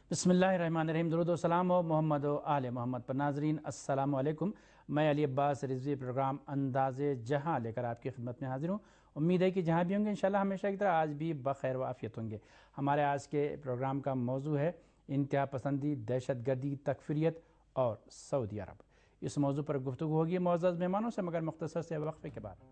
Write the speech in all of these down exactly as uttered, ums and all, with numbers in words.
بسم اللہ الرحمن الرحیم۔ درود و سلام و محمد و آل محمد پر ناظرین السلام علیکم۔ میں علی عباس رضوی پروگرام انداز جہاں لے کر آپ کی خدمت میں حاضر ہوں۔ امید ہے کہ جہاں بھی ہوں گے انشاءاللہ ہمیشہ کی طرح آج بھی بخیر و عافیت ہوں گے۔ ہمارے آج کے پروگرام کا موضوع ہے انتہا پسندی، دہشت گردی، تکفیریت اور سعودی عرب۔ اس موضوع پر گفتگو ہوگی معزز مہمانوں سے، مگر مختصر سے وقفے کے بعد۔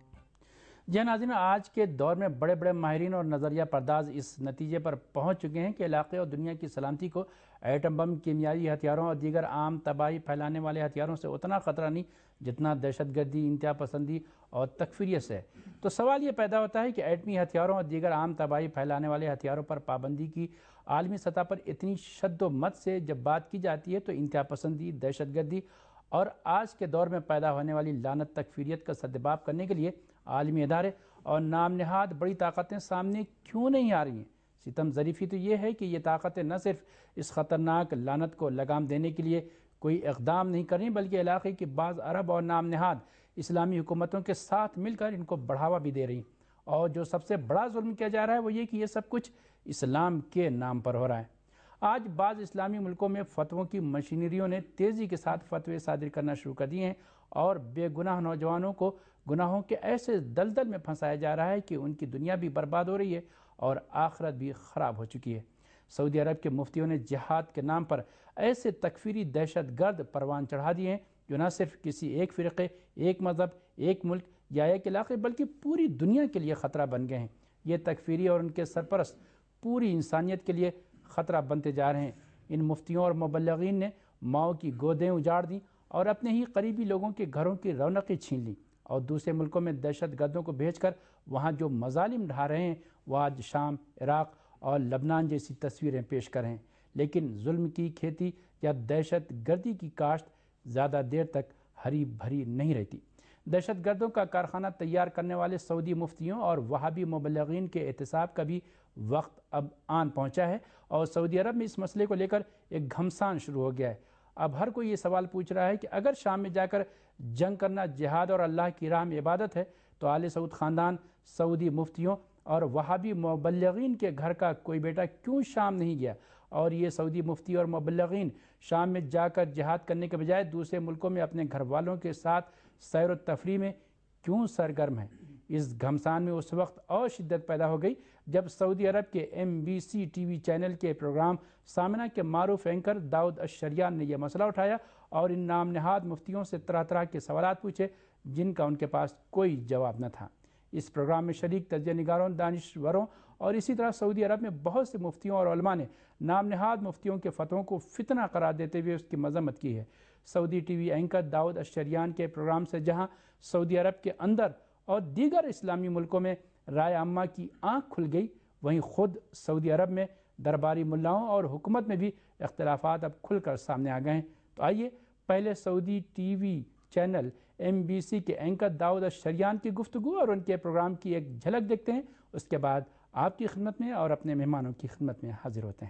جی ناظرین، آج کے دور میں بڑے بڑے ماہرین اور نظریہ پرداز اس نتیجے پر پہنچ چکے ہیں کہ علاقے اور دنیا کی سلامتی کو ایٹم بم، کیمیائی ہتھیاروں اور دیگر عام تباہی پھیلانے والے ہتھیاروں سے اتنا خطرہ نہیں جتنا دہشت گردی، انتہا پسندی اور تکفیریت سے ہے۔ تو سوال یہ پیدا ہوتا ہے کہ ایٹمی ہتھیاروں اور دیگر عام تباہی پھیلانے والے ہتھیاروں پر پابندی کی عالمی سطح پر اتنی شد و مت سے جب بات کی جاتی ہے تو انتہا پسندی، دہشت گردی اور آج کے دور میں پیدا ہونے والی لعنت تکفیریت کا سدباب کرنے کے لیے عالمی ادارے اور نام نہاد بڑی طاقتیں سامنے کیوں نہیں آ رہی ہیں؟ ستم ظریفی تو یہ ہے کہ یہ طاقتیں نہ صرف اس خطرناک لعنت کو لگام دینے کے لیے کوئی اقدام نہیں کر رہی بلکہ علاقے کی بعض عرب اور نام نہاد اسلامی حکومتوں کے ساتھ مل کر ان کو بڑھاوا بھی دے رہی ہیں۔ اور جو سب سے بڑا ظلم کیا جا رہا ہے وہ یہ کہ یہ سب کچھ اسلام کے نام پر ہو رہا ہے۔ آج بعض اسلامی ملکوں میں فتووں کی مشینریوں نے تیزی کے ساتھ فتوے صادر کرنا شروع کر دیے ہیں اور بے گناہ نوجوانوں کو گناہوں کے ایسے دلدل میں پھنسایا جا رہا ہے کہ ان کی دنیا بھی برباد ہو رہی ہے اور آخرت بھی خراب ہو چکی ہے۔ سعودی عرب کے مفتیوں نے جہاد کے نام پر ایسے تکفیری دہشت گرد پروان چڑھا دیے ہیں جو نہ صرف کسی ایک فرقے، ایک مذہب، ایک ملک یا ایک علاقے بلکہ پوری دنیا کے لیے خطرہ بن گئے ہیں۔ یہ تکفیری اور ان کے سرپرست پوری انسانیت کے لیے خطرہ بنتے جا رہے ہیں۔ ان مفتیوں اور مبلغین نے ماؤں کی گودیں اجاڑ دیں اور اپنے ہی قریبی لوگوں کے گھروں کی رونقیں چھین لیں اور دوسرے ملکوں میں دہشت گردوں کو بھیج کر وہاں جو مظالم ڈھا رہے ہیں وہ آج شام، عراق اور لبنان جیسی تصویریں پیش کر رہے ہیں۔ لیکن ظلم کی کھیتی یا دہشت گردی کی کاشت زیادہ دیر تک ہری بھری نہیں رہتی۔ دہشت گردوں کا کارخانہ تیار کرنے والے سعودی مفتیوں اور وہابی مبلغین کے احتساب کا بھی وقت اب آن پہنچا ہے اور سعودی عرب میں اس مسئلے کو لے کر ایک گھمسان شروع ہو گیا ہے۔ اب ہر کوئی یہ سوال پوچھ رہا ہے کہ اگر شام میں جا کر جنگ کرنا جہاد اور اللہ کی راہ میں عبادت ہے تو آل سعود خاندان، سعودی مفتیوں اور وہابی مبلغین کے گھر کا کوئی بیٹا کیوں شام نہیں گیا؟ اور یہ سعودی مفتی اور مبلغین شام میں جا کر جہاد کرنے کے بجائے دوسرے ملکوں میں اپنے گھر والوں کے ساتھ سیر و تفریح میں کیوں سرگرم ہیں؟ اس گھمسان میں اس وقت اور شدت پیدا ہو گئی جب سعودی عرب کے M B C T V channel کے پروگرام سامنہ کے معروف اینکر داؤد الشریان نے یہ مسئلہ اٹھایا اور ان نام نہاد مفتیوں سے طرح طرح کے سوالات پوچھے جن کا ان کے پاس کوئی جواب نہ تھا۔ اس پروگرام میں شریک تجزیہ نگاروں، دانشوروں اور اسی طرح سعودی عرب میں بہت سے مفتیوں اور علماء نے نام نہاد مفتیوں کے فتووں کو فتنہ قرار دیتے ہوئے اس کی مذمت کی ہے۔ سعودی ٹی وی اینکر داؤد الشریان کے پروگرام سے جہاں سعودی عرب کے اندر اور دیگر اسلامی ملکوں میں رائے عامہ کی آنکھ کھل گئی، وہیں خود سعودی عرب میں درباری ملاؤں اور حکومت میں بھی اختلافات اب کھل کر سامنے آ گئے ہیں۔ تو آئیے پہلے Saudi T V channel M B C کے اینکر داؤد الشریان کی گفتگو اور ان کے پروگرام کی ایک جھلک دیکھتے ہیں، اس کے بعد آپ کی خدمت میں اور اپنے مہمانوں کی خدمت میں حاضر ہوتے ہیں۔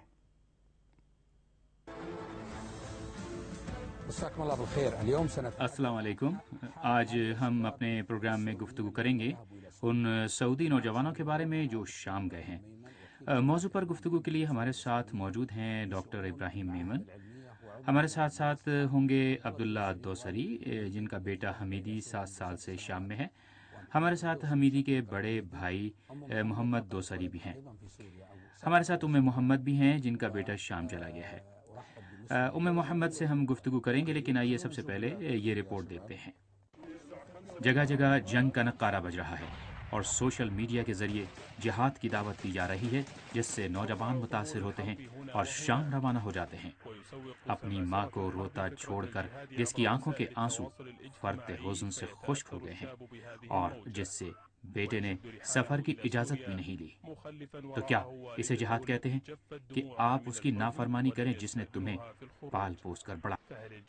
السلام علیکم۔ آج ہم اپنے پروگرام میں گفتگو کریں گے ان سعودی نوجوانوں کے بارے میں جو شام گئے ہیں۔ موضوع پر گفتگو کے لیے ہمارے ساتھ موجود ہیں ڈاکٹر ابراہیم میمن۔ ہمارے ساتھ ساتھ ہوں گے عبداللہ دوسری جن کا بیٹا حمیدی سات سال سے شام میں ہے۔ ہمارے ساتھ حمیدی کے بڑے بھائی محمد دوسری بھی ہیں۔ ہمارے ساتھ ام محمد بھی ہیں جن کا بیٹا شام چلا گیا ہے۔ ام محمد سے ہم گفتگو کریں گے، لیکن آئیے سب سے پہلے یہ رپورٹ دیکھتے ہیں۔ جگہ جگہ جنگ کا نعرہ بج رہا ہے اور سوشل میڈیا کے ذریعے جہاد کی دعوت دی جا رہی ہے، جس سے نوجوان متاثر ہوتے ہیں اور شام روانہ ہو جاتے ہیں، اپنی ماں کو روتا چھوڑ کر جس کی آنکھوں کے آنسو فرط حزن سے خشک ہو گئے ہیں اور جس سے بیٹے نے سفر کی اجازت بھی نہیں لی۔ تو کیا اسے جہاد کہتے ہیں کہ آپ اس کی نافرمانی کریں جس نے تمہیں پال پوس کر بڑا؟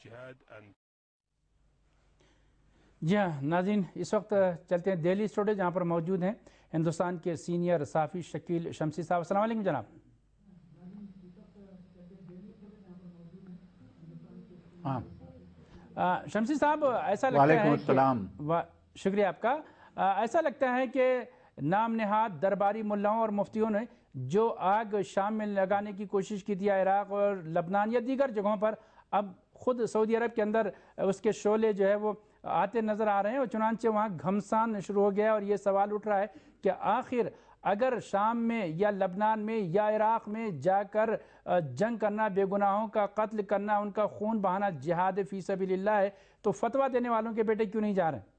جی ہاں ناظرین، اس وقت چلتے ہیں دہلی اسٹوڈیو جہاں پر موجود ہیں ہندوستان کے سینئر صحافی شکیل شمسی صاحب۔ السلام علیکم جناب۔ ہاں شمسی صاحب، ایسا لگتا ہے کہ شکریہ آپ کا۔ ایسا لگتا ہے کہ نام نہاد درباری ملاؤں اور مفتیوں نے جو آگ شام میں لگانے کی کوشش کی تھی عراق اور لبنان یا دیگر جگہوں پر، اب خود سعودی عرب کے اندر اس کے شعلے جو ہے وہ آتے نظر آ رہے ہیں، اور چنانچہ وہاں گھمسان شروع ہو گیا ہے۔ اور یہ سوال اٹھ رہا ہے کہ آخر اگر شام میں یا لبنان میں یا عراق میں جا کر جنگ کرنا، بے گناہوں کا قتل کرنا، ان کا خون بہانا جہاد فی سبیل اللہ ہے، تو فتویٰ دینے والوں کے بیٹے کیوں نہیں جا رہے ہیں؟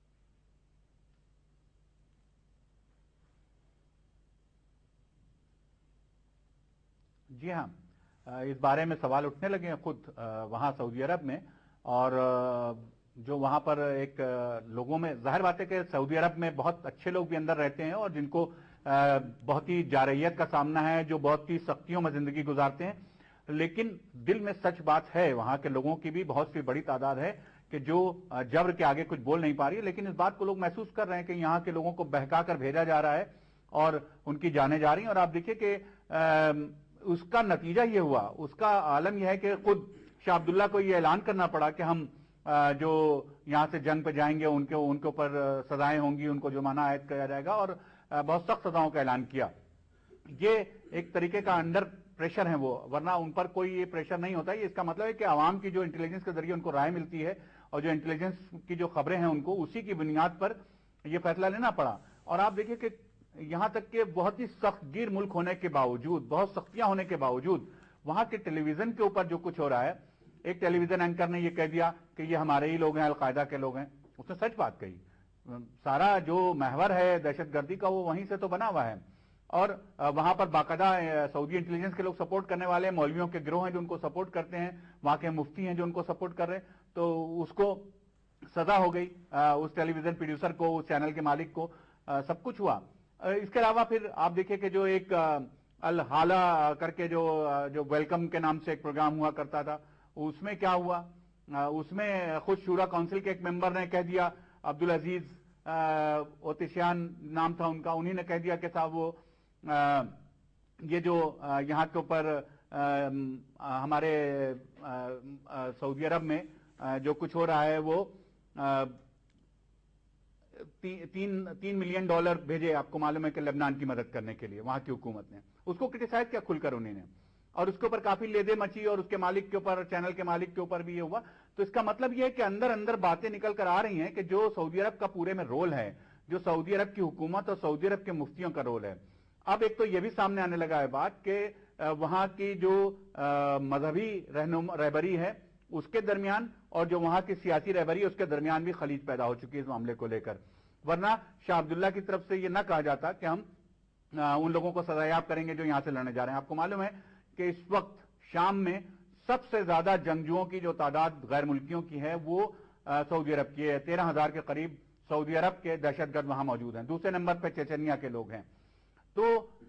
جی ہاں، اس بارے میں سوال اٹھنے لگے ہیں خود وہاں سعودی عرب میں، اور جو وہاں پر ایک لوگوں میں ظاہر بات ہے کہ سعودی عرب میں بہت اچھے لوگ بھی اندر رہتے ہیں اور جن کو بہت ہی جارحیت کا سامنا ہے، جو بہت ہی سختیوں میں زندگی گزارتے ہیں، لیکن دل میں سچ بات ہے وہاں کے لوگوں کی بھی بہت سی بڑی تعداد ہے کہ جو جبر کے آگے کچھ بول نہیں پا رہی ہے، لیکن اس بات کو لوگ محسوس کر رہے ہیں کہ یہاں کے لوگوں کو بہکا کر بھیجا جا رہا ہے اور ان کی جانیں جا رہی ہیں۔ اور آپ دیکھیں کہ اس کا نتیجہ یہ ہوا، اس کا عالم یہ ہے کہ خود شاہ عبداللہ کو یہ اعلان کرنا پڑا کہ ہم جو یہاں سے جنگ پہ جائیں گے ان کے ان کے اوپر سزائیں ہوں گی، ان کو جرمانہ عائد کیا جائے گا، اور بہت سخت سزاؤں کا اعلان کیا۔ یہ ایک طریقے کا انڈر پریشر ہے وہ، ورنہ ان پر کوئی یہ پریشر نہیں ہوتا ہے۔ اس کا مطلب ہے کہ عوام کی جو انٹیلیجنس کے ذریعے ان کو رائے ملتی ہے اور جو انٹیلیجنس کی جو خبریں ہیں ان کو اسی کی بنیاد پر یہ فیصلہ لینا پڑا۔ اور آپ دیکھیں کہ یہاں تک کہ بہت ہی سخت گیر ملک ہونے کے باوجود، بہت سختیاں ہونے کے باوجود، وہاں کے ٹیلی ویژن کے اوپر جو کچھ ہو رہا ہے، ایک ٹیلی ویژن اینکر نے یہ کہہ دیا کہ یہ ہمارے ہی لوگ ہیں، القاعدہ کے لوگ ہیں۔ اس نے سچ بات کہی، سارا جو محور ہے دہشت گردی کا وہ وہیں سے تو بنا ہوا ہے، اور وہاں پر باقاعدہ سعودی انٹیلیجنس کے لوگ سپورٹ کرنے والے ہیں، مولویوں کے گروہ ہیں جو ان کو سپورٹ کرتے ہیں، وہاں کے مفتی ہیں جو ان کو سپورٹ کر رہے ہیں، تو اس کو سزا ہو گئی، اس ٹیلی ویژن پروڈیوسر کو، اس چینل کے مالک کو، سب کچھ ہوا۔ اس کے علاوہ پھر آپ دیکھیں کہ جو ایک الحالہ کر کے جو جو ویلکم کے نام سے ایک پروگرام ہوا کرتا تھا، اس میں کیا ہوا، اس میں خود شورا کونسل کے ایک ممبر نے کہہ دیا، عبدالعزیز اوتشیان نام تھا ان کا، انہی نے کہہ دیا کہ صاحب وہ یہ جو یہاں کے اوپر ہمارے سعودی عرب میں جو کچھ ہو رہا ہے وہ تین تین ملین ڈالر بھیجے، آپ کو معلوم ہے کہ لبنان کی مدد کرنے کے لیے وہاں کی حکومت نے، اس کو کرٹیسائز کیا کھل کر انہوں نے، اور اس کے اوپر کافی لیدے مچی، اور اس کے مالک کے اوپر، چینل کے مالک کے اوپر بھی یہ ہوا۔ تو اس کا مطلب یہ ہے کہ اندر اندر باتیں نکل کر آ رہی ہیں کہ جو سعودی عرب کا پورے میں رول ہے، جو سعودی عرب کی حکومت اور سعودی عرب کے مفتیوں کا رول ہے، اب ایک تو یہ بھی سامنے آنے لگا ہے بات کہ وہاں کی جو مذہبی رہبری ہے اس کے درمیان اور جو وہاں کی سیاسی رہبری ہے اس کے درمیان بھی خلیج پیدا ہو چکی ہے اس معاملے کو لے کر، ورنہ شاہ عبداللہ کی طرف سے یہ نہ کہا جاتا کہ ہم ان لوگوں کو سزایاب کریں گے جو یہاں سے لڑنے جا رہے ہیں۔ آپ کو معلوم ہے کہ اس وقت شام میں سب سے زیادہ جنگجوؤں کی جو تعداد غیر ملکیوں کی ہے وہ سعودی عرب کی ہے، تیرہ ہزار کے قریب سعودی عرب کے دہشت گرد وہاں موجود ہیں، دوسرے نمبر پہ چیچنیا کے لوگ ہیں۔ تو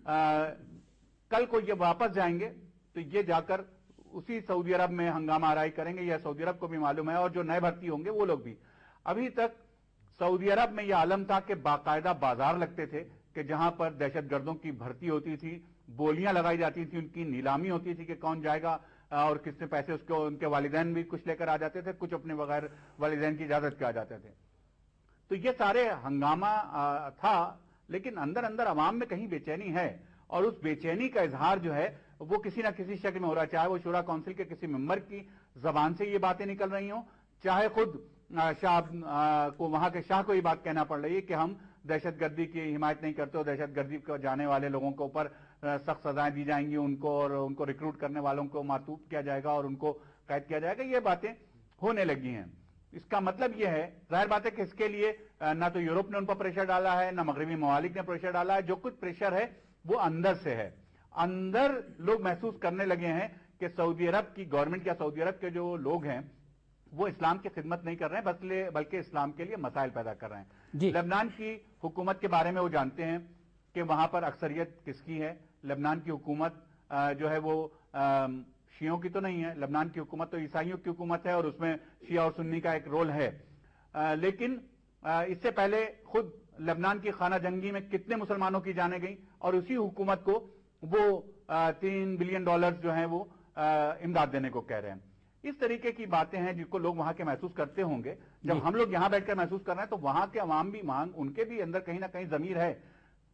کل کو یہ واپس جائیں گے تو یہ جا کر اسی سعودی عرب میں ہنگامہ آرائی کریں گے، یہ سعودی عرب کو بھی معلوم ہے، اور جو نئے بھرتی ہوں گے وہ لوگ بھی۔ ابھی تک سعودی عرب میں یہ عالم تھا کہ باقاعدہ بازار لگتے تھے کہ جہاں پر دہشت گردوں کی بھرتی ہوتی تھی، بولیاں لگائی جاتی تھیں، ان کی نیلامی ہوتی تھی کہ کون جائے گا اور کس نے پیسے، اس کو ان کے والدین بھی کچھ لے کر آ جاتے تھے، کچھ اپنے بغیر والدین کی اجازت کے آ جاتے تھے۔ تو یہ سارے ہنگامہ تھا، لیکن اندر اندر عوام میں کہیں بے چینی ہے، اور اس بے چینی کا اظہار جو ہے وہ کسی نہ کسی شکل میں ہو رہا ہے، چاہے وہ شورا کونسل کے کسی ممبر کی زبان سے یہ باتیں نکل رہی ہوں، چاہے خود شاہ کو، وہاں کے شاہ کو یہ بات کہنا پڑ رہی ہے کہ ہم دہشت گردی کی حمایت نہیں کرتے، اور دہشت گردی کو جانے والے لوگوں کے اوپر سخت سزائیں دی جائیں گی، ان کو اور ان کو ریکروٹ کرنے والوں کو معطوف کیا جائے گا اور ان کو قید کیا جائے گا۔ یہ باتیں ہونے لگی ہیں۔ اس کا مطلب یہ ہے، ظاہر بات ہے کہ اس کے لیے نہ تو یورپ نے ان پر پریشر ڈالا ہے، نہ مغربی ممالک نے پریشر ڈالا ہے، جو کچھ پریشر ہے وہ اندر سے ہے۔ اندر لوگ محسوس کرنے لگے ہیں کہ سعودی عرب کی گورنمنٹ یا سعودی عرب کے جو لوگ ہیں وہ اسلام کی خدمت نہیں کر رہے ہیں، بلکہ اسلام کے لیے مسائل پیدا کر رہے ہیں۔ جی لبنان کی حکومت کے بارے میں وہ جانتے ہیں کہ وہاں پر اکثریت کس کی ہے۔ لبنان کی حکومت جو ہے وہ شیعوں کی تو نہیں ہے، لبنان کی حکومت تو عیسائیوں کی حکومت ہے، اور اس میں شیعہ اور سنی کا ایک رول ہے۔ لیکن اس سے پہلے خود لبنان کی خانہ جنگی میں کتنے مسلمانوں کی جانیں گئیں، اور اسی حکومت کو وہ تین بلین ڈالر جو ہیں وہ امداد دینے کو کہہ رہے ہیں۔ اس طریقے کی باتیں ہیں جن کو لوگ وہاں کے محسوس کرتے ہوں گے۔ جب ہم لوگ یہاں بیٹھ کر محسوس کر رہے ہیں تو وہاں کے عوام بھی، وہاں ان کے بھی اندر کہیں نہ کہیں ضمیر ہے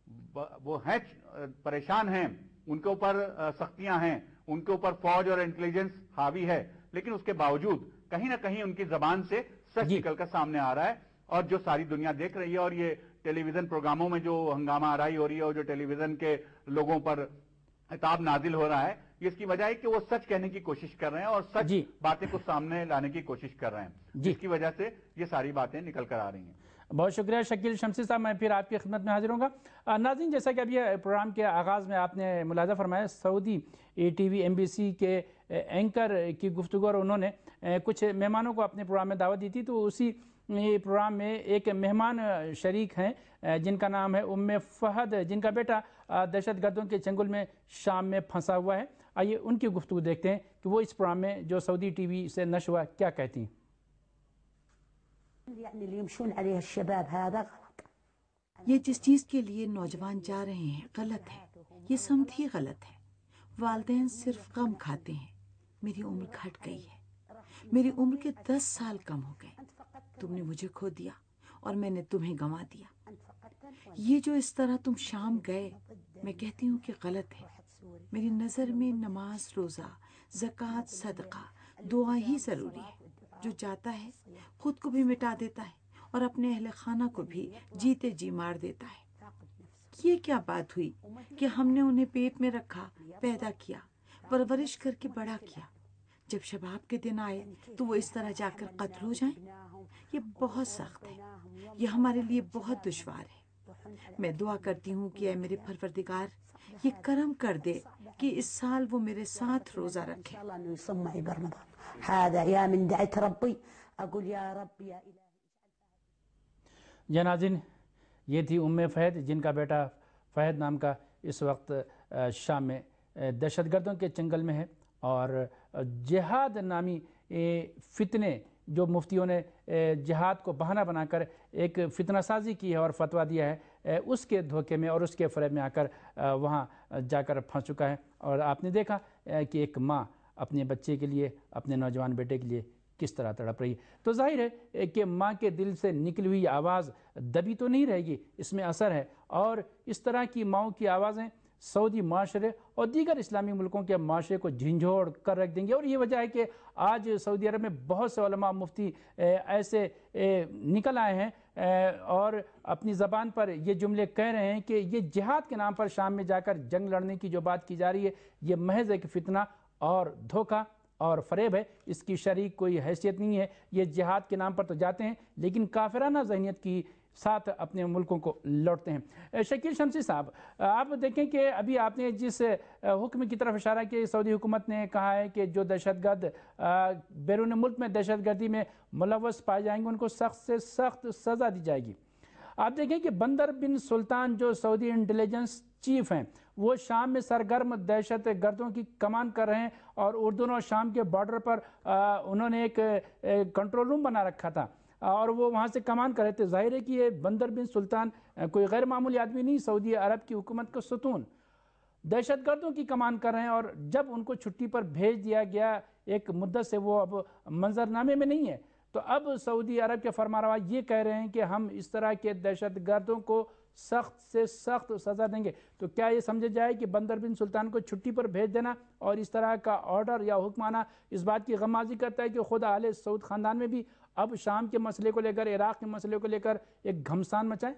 وہ ہیں پریشان ہیں, ان کے اوپر سختیاں ہیں, ان کے اوپر فوج اور انٹیلیجنس حاوی ہے, لیکن اس کے باوجود کہیں نہ کہیں ان کی زبان سے سچ نکل کر سامنے آ رہا ہے, اور جو ساری دنیا دیکھ رہی ہے. اور یہ ٹیلی ویژن پروگراموں میں جو ہنگامہ آرائی ہو رہی ہے اور جو ٹیلی ویژن کے لوگوں پر عتاب نازل ہو رہا ہے, یہ اس کی وجہ ہے کہ وہ سچ کہنے کی کوشش کر رہے ہیں اور سچ جی باتیں کو سامنے لانے کی کوشش کر رہے ہیں, جس کی وجہ سے یہ ساری باتیں نکل کر آ رہی ہیں. بہت شکریہ شکیل شمسی صاحب, میں پھر آپ کی خدمت میں حاضر ہوں گا. ناظرین, جیسا کہ ابھی پروگرام کے آغاز میں آپ نے ملاحظہ فرمایا, Saudi A T V M B C کے اینکر کی گفتگو, اور انہوں نے کچھ مہمانوں کو اپنے پروگرام میں دعوت دی تھی. تو اسی پروگرام میں ایک مہمان شریک ہیں جن کا نام ہے ام فہد, جن کا بیٹا دہشت گردوں کے چنگل میں شام میں پھنسا ہوا ہے. آئیے ان کی گفتگو دیکھتے ہیں کہ وہ اس پروگرام میں جو سعودی ٹی وی سے نشر ہوا کیا کہتی ہیں. یہ جس چیز کے لیے نوجوان جا رہے ہیں غلط ہے, یہ سمت ہی غلط ہے. والدین صرف غم کھاتے ہیں. میری عمر گھٹ گئی ہے, میری عمر کے دس سال کم ہو گئے. تم نے مجھے کھو دیا اور میں نے تمہیں گنوا دیا. یہ جو اس طرح تم شام گئے, میں کہتی ہوں کہ غلط ہے. میری نظر میں نماز, روزہ, زکوٰۃ, صدقہ, دعا ہی ضروری ہے. جو جاتا ہے خود کو بھی مٹا دیتا ہے اور اپنے اہل خانہ کو بھی جیتے جی مار دیتا ہے. یہ کیا بات ہوئی کہ ہم نے انہیں پیٹ میں رکھا, پیدا کیا, پرورش کر کے بڑا کیا, جب شباب کے دن آئے تو وہ اس طرح جا کر قتل ہو جائیں؟ یہ بہت سخت ہے, یہ ہمارے لیے بہت دشوار ہے. میں دعا کرتی ہوں کہ اے میرے پروردگار, یہ کرم کر دے کہ اس سال وہ میرے ساتھ روزہ رکھے. جی ناظرین, یہ تھی ام فہد جن کا بیٹا فہد نام کا اس وقت شام میں دہشت گردوں کے چنگل میں ہے, اور جہاد نامی فتنے جو مفتیوں نے جہاد کو بہانہ بنا کر ایک فتنہ سازی کی ہے اور فتویٰ دیا ہے, اس کے دھوکے میں اور اس کے فریب میں آ کر وہاں جا کر پھنس چکا ہے. اور آپ نے دیکھا کہ ایک ماں اپنے بچے کے لیے, اپنے نوجوان بیٹے کے لیے کس طرح تڑپ رہی ہے. تو ظاہر ہے کہ ماں کے دل سے نکلی ہوئی آواز دبی تو نہیں رہے گی, اس میں اثر ہے. اور اس طرح کی ماؤں کی آوازیں سعودی معاشرے اور دیگر اسلامی ملکوں کے معاشرے کو جھنجھوڑ کر رکھ دیں گے. اور یہ وجہ ہے کہ آج سعودی عرب میں بہت سے علماء مفتی ایسے نکل آئے ہیں اور اپنی زبان پر یہ جملے کہہ رہے ہیں کہ یہ جہاد کے نام پر شام میں جا کر جنگ لڑنے کی جو بات کی جا رہی ہے, یہ محض ایک فتنہ اور دھوکہ اور فریب ہے, اس کی شریک کوئی حیثیت نہیں ہے. یہ جہاد کے نام پر تو جاتے ہیں لیکن کافرانہ ذہنیت کی ساتھ اپنے ملکوں کو لوٹتے ہیں. شکیل شمسی صاحب, آپ دیکھیں کہ ابھی آپ نے جس حکم کی طرف اشارہ کیا, سعودی حکومت نے کہا ہے کہ جو دہشت گرد بیرون ملک میں دہشت گردی میں ملوث پائے جائیں گے ان کو سخت سے سخت سزا دی جائے گی. آپ دیکھیں کہ بندر بن سلطان جو سعودی انٹیلیجنس چیف ہیں, وہ شام میں سرگرم دہشت گردوں کی کمان کر رہے ہیں, اور اردن اور شام کے بارڈر پر انہوں نے ایک کنٹرول روم بنا رکھا تھا اور وہ وہاں سے کمان کر رہے تھے. ظاہر ہے کہ یہ بندر بن سلطان کوئی غیر معمولی آدمی نہیں, سعودی عرب کی حکومت کا ستون دہشت گردوں کی کمان کر رہے ہیں. اور جب ان کو چھٹی پر بھیج دیا گیا ایک مدت سے, وہ اب منظرنامے میں نہیں ہے, تو اب سعودی عرب کے فرمانروا یہ کہہ رہے ہیں کہ ہم اس طرح کے دہشت گردوں کو سخت سے سخت سزا دیں گے. تو کیا یہ سمجھا جائے کہ بندر بن سلطان کو چھٹی پر بھیج دینا اور اس طرح کا آرڈر یا حکم آنا اس بات کی غمازی کرتا ہے کہ خود آل سعود خاندان میں بھی اب شام کے مسئلے کو لے کر, عراق کے مسئلے کو لے کر ایک گھمسان مچائے؟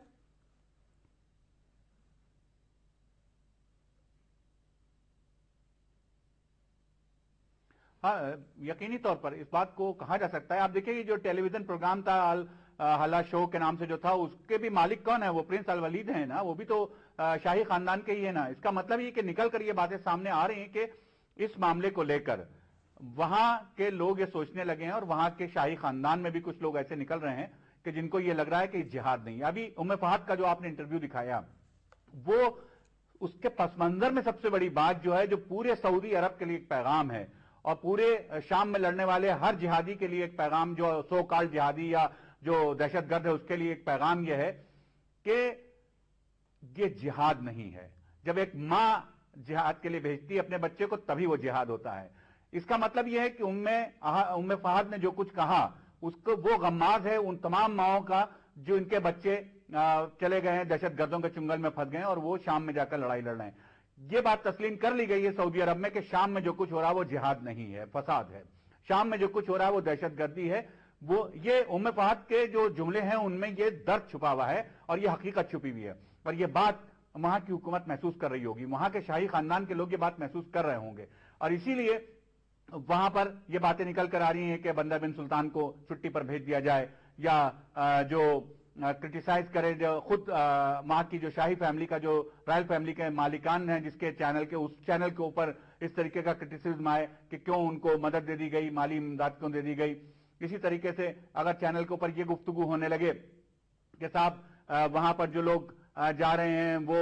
ہاں, یقینی طور پر اس بات کو کہا جا سکتا ہے. آپ دیکھیں جو ٹیلی ویژن پروگرام تھا حلا شو کے نام سے جو تھا, اس کے بھی مالک کون ہے؟ وہ پرنس الولید ہیں نا, وہ بھی تو شاہی خاندان کے ہی ہے نا. اس کا مطلب یہ کہ نکل کر یہ باتیں سامنے آ رہی ہیں کہ اس معاملے کو لے کر وہاں کے لوگ یہ سوچنے لگے ہیں, اور وہاں کے شاہی خاندان میں بھی کچھ لوگ ایسے نکل رہے ہیں کہ جن کو یہ لگ رہا ہے کہ جہاد نہیں. ابھی ام فہد کا جو آپ نے انٹرویو دکھایا, وہ اس کے پس منظر میں سب سے بڑی بات جو ہے, جو پورے سعودی عرب کے لیے ایک پیغام ہے اور پورے شام میں لڑنے والے ہر جہادی کے لیے ایک پیغام, جو سو کال جہادی یا جو دہشت گرد ہے اس کے لیے ایک پیغام یہ ہے کہ یہ جہاد نہیں ہے. جب ایک ماں جہاد کے لیے بھیجتی ہے اپنے بچے کو, تبھی وہ جہاد ہوتا ہے. اس کا مطلب یہ ہے کہ ام ام فہد نے جو کچھ کہا اس کو وہ غماز ہے ان تمام ماؤں کا جو ان کے بچے چلے گئے ہیں دہشت گردوں کے چنگل میں پھنس گئے ہیں اور وہ شام میں جا کر لڑائی لڑ رہے ہیں. یہ بات تسلیم کر لی گئی ہے سعودی عرب میں کہ شام میں جو کچھ ہو رہا ہے وہ جہاد نہیں ہے، فساد ہے. شام میں جو کچھ ہو رہا ہے وہ دہشت گردی ہے. وہ یہ ام فہد کے جو جملے ہیں ان میں یہ درد چھپا ہوا ہے اور یہ حقیقت چھپی ہوئی ہے، اور یہ بات وہاں کی حکومت محسوس کر رہی ہوگی، وہاں کے شاہی خاندان کے لوگ یہ بات محسوس کر رہے ہوں گے، اور اسی لیے وہاں پر یہ باتیں نکل کر آ رہی ہیں کہ بندر بن سلطان کو چھٹی پر بھیج دیا جائے، یا جو کرٹیسائز کرے جو خود وہاں کی جو شاہی فیملی کا، جو رائل فیملی کے مالکان ہیں جس کے چینل کے اس چینل کے اوپر اس طریقے کا کرٹیسزم آئے کہ کیوں ان کو مدد دے دی گئی، مالی امداد کیوں دے دی گئی. اسی طریقے سے اگر چینل کے اوپر یہ گفتگو ہونے لگے کہ صاحب وہاں پر جو لوگ جا رہے ہیں وہ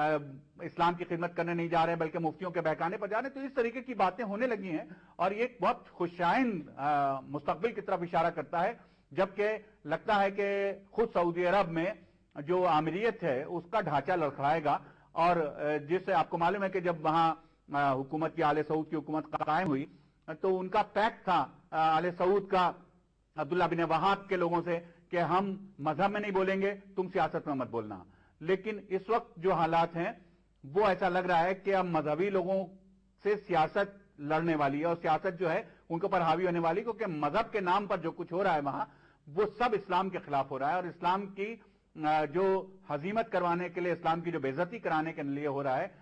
اسلام کی خدمت کرنے نہیں جا رہے ہیں بلکہ مفتیوں کے بہکانے پر جا رہے ہیں، تو اس طریقے کی باتیں ہونے لگی ہیں اور یہ ایک بہت خوشائن مستقبل کی طرف اشارہ کرتا ہے، جبکہ لگتا ہے کہ خود سعودی عرب میں جو آمریت ہے اس کا ڈھانچہ لڑکھڑائے گا. اور جس سے آپ کو معلوم ہے کہ جب وہاں حکومت کی آل سعود کی حکومت قائم ہوئی تو ان کا پیکٹ تھا آل سعود کا عبداللہ بن وہاب کے لوگوں سے کہ ہم مذہب میں نہیں بولیں گے، تم سیاست میں مت بولنا. لیکن اس وقت جو حالات ہیں وہ ایسا لگ رہا ہے کہ اب مذہبی لوگوں سے سیاست لڑنے والی ہے، اور سیاست جو ہے ان کے اوپر حاوی ہونے والی، کیونکہ مذہب کے نام پر جو کچھ ہو رہا ہے وہاں وہ سب اسلام کے خلاف ہو رہا ہے، اور اسلام کی جو ہزیمت کروانے کے لیے، اسلام کی جو بے عزتی کرانے کے لیے ہو رہا ہے.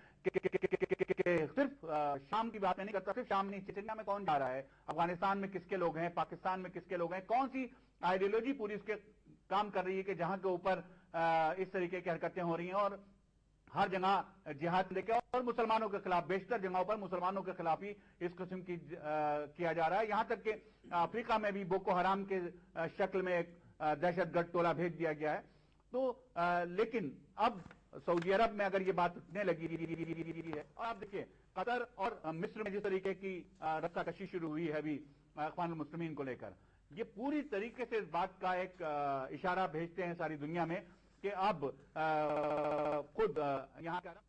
کہ صرف شام کی بات نہیں کرتا، صرف شام نہیں، چچنیا میں کون جا رہا ہے، افغانستان میں کس کے لوگ ہیں، پاکستان میں کس کے لوگ ہیں، کون سی آئیڈیالوجی پوری اس کے کام کر رہی ہے کہ جہاں کے اوپر اس طریقے کی حرکتیں ہو رہی ہیں، اور ہر جگہ جہاد لے کے، اور مسلمانوں کے خلاف، بیشتر جگہوں پر مسلمانوں کے خلاف ہی اس قسم کی کیا جا رہا ہے. یہاں تک کہ افریقہ میں بھی بوکو حرام کے شکل میں ایک دہشت گرد ٹولہ بھیج دیا گیا ہے. تو لیکن اب سعودی عرب میں اگر یہ بات اٹھنے لگی ہے، اور آپ دیکھیے قطر اور مصر میں جس طریقے کی رسہ کشی شروع ہوئی ہے ابھی اخوان المسلمین کو لے کر، یہ پوری طریقے سے اس بات کا ایک اشارہ بھیجتے ہیں ساری دنیا میں کہ اب خود یہاں کا.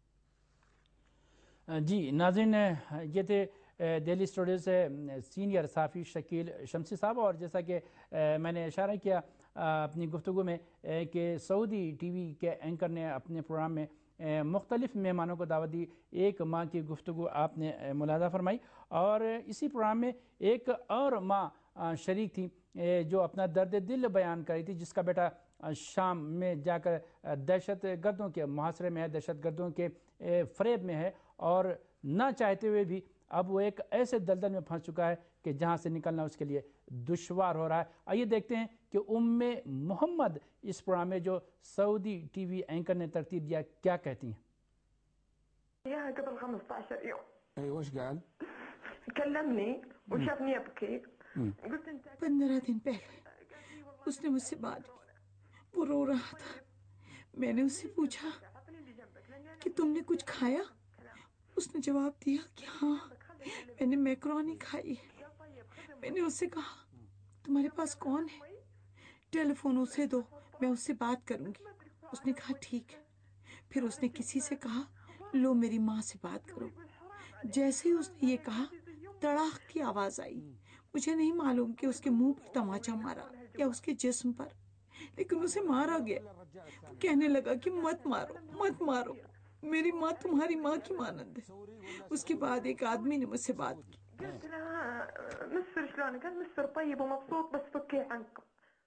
جی ناظرین، یہ تھے دہلی اسٹوڈیو سے سینئر صحافی شکیل شمسی صاحب، اور جیسا کہ میں نے اشارہ کیا اپنی گفتگو میں کہ سعودی ٹی وی کے اینکر نے اپنے پروگرام میں مختلف مہمانوں کو دعوت دی. ایک ماں کی گفتگو آپ نے ملاحظہ فرمائی، اور اسی پروگرام میں ایک اور ماں شریک تھی جو اپنا درد دل بیان کر رہی تھی، جس کا بیٹا شام میں جا کر دہشت گردوں کے محاصرے میں ہے، دہشت گردوں کے فریب میں ہے، اور نہ چاہتے ہوئے بھی اب وہ ایک ایسے دلدل میں پھنس چکا ہے کہ جہاں سے نکلنا اس کے لیے دشوار ہو رہا ہے. آئیے دیکھتے ہیں کہ ام محمد اس پروگرام میں جو سعودی ٹی وی اینکر نے ترتیب دیا کیا کہتی ہیں. قبل خمسطعش يوم. اي وش قال؟ كلمني وشافني ابكي. قلت انت پندرہ دن پہلے اس نے مجھ سے بات کی، وہ رو رہا تھا. میں نے اس سے پوچھا کہ تم نے کچھ کھایا؟ اس نے جواب دیا کہ ہاں میں نے میکرونی کھائی. میں نے اس سے کہا تمہارے پاس کون ہے؟ ٹیلی فون اسے دو، میں اس سے بات کروں گی. اس نے کہا ٹھیک ہے. پھر اس نے کسی سے کہا لو میری ماں سے بات کرو. جیسے ہی اس نے یہ کہا تڑاک کی آواز آئی. مجھے نہیں معلوم کہ اس کے منہ پر تماچا مارا یا اس کے جسم پر، لیکن اسے مارا گیا. وہ کہنے لگا کہ مت مارو مت مارو، میری ماں تمہاری ماں کی مانند ہے. اس کے بعد ایک آدمی نے مجھ سے بات کی. قلت لها مستر شلونك؟ قال مستر طيب ومبسوط بس فكي عنكم.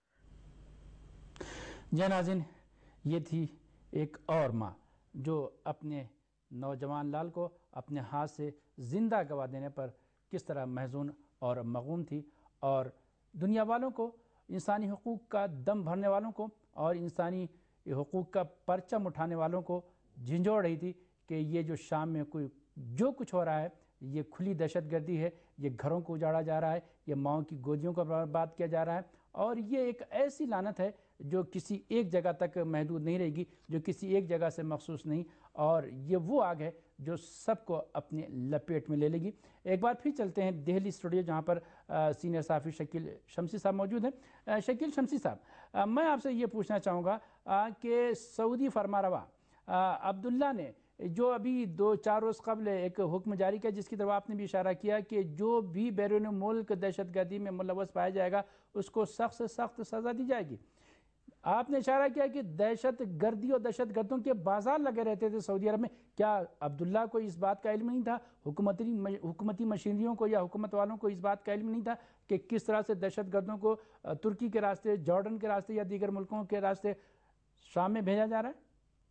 جی ناظرین، یہ تھی ایک اور ماں جو اپنے نوجوان لال کو اپنے ہاتھ سے زندہ گوا دینے پر کس طرح محزون اور مغموم تھی، اور دنیا والوں کو، انسانی حقوق کا دم بھرنے والوں کو اور انسانی حقوق کا پرچم اٹھانے والوں کو جھنجھوڑ رہی تھی کہ یہ جو شام میں کوئی جو کچھ ہو رہا ہے یہ کھلی دہشت گردی ہے، یہ گھروں کو اجاڑا جا رہا ہے، یہ ماؤں کی گودیوں کا برباد کیا جا رہا ہے، اور یہ ایک ایسی لعنت ہے جو کسی ایک جگہ تک محدود نہیں رہے گی، جو کسی ایک جگہ سے مخصوص نہیں، اور یہ وہ آگ ہے جو سب کو اپنے لپیٹ میں لے لے گی. ایک بار پھر چلتے ہیں دہلی اسٹوڈیو جہاں پر سینئر صحافی شکیل شمسی صاحب موجود ہیں. شکیل شمسی صاحب، میں آپ سے یہ پوچھنا چاہوں گا کہ سعودی فرمانروا عبداللہ نے جو ابھی دو چار روز قبل ایک حکم جاری کیا، جس کی طرف آپ نے بھی اشارہ کیا کہ جو بھی بیرون ملک دہشت گردی میں ملوث پایا جائے گا اس کو سخت سے سخت سزا دی جائے گی. آپ نے اشارہ کیا کہ دہشت گردی اور دہشت گردوں کے بازار لگے رہتے تھے سعودی عرب میں، کیا عبداللہ کو اس بات کا علم نہیں تھا، حکومتی حکومتی مشینریوں کو یا حکومت والوں کو اس بات کا علم نہیں تھا کہ کس طرح سے دہشت گردوں کو ترکی کے راستے، جارڈن کے راستے یا دیگر ملکوں کے راستے شام میں بھیجا جا رہا ہے؟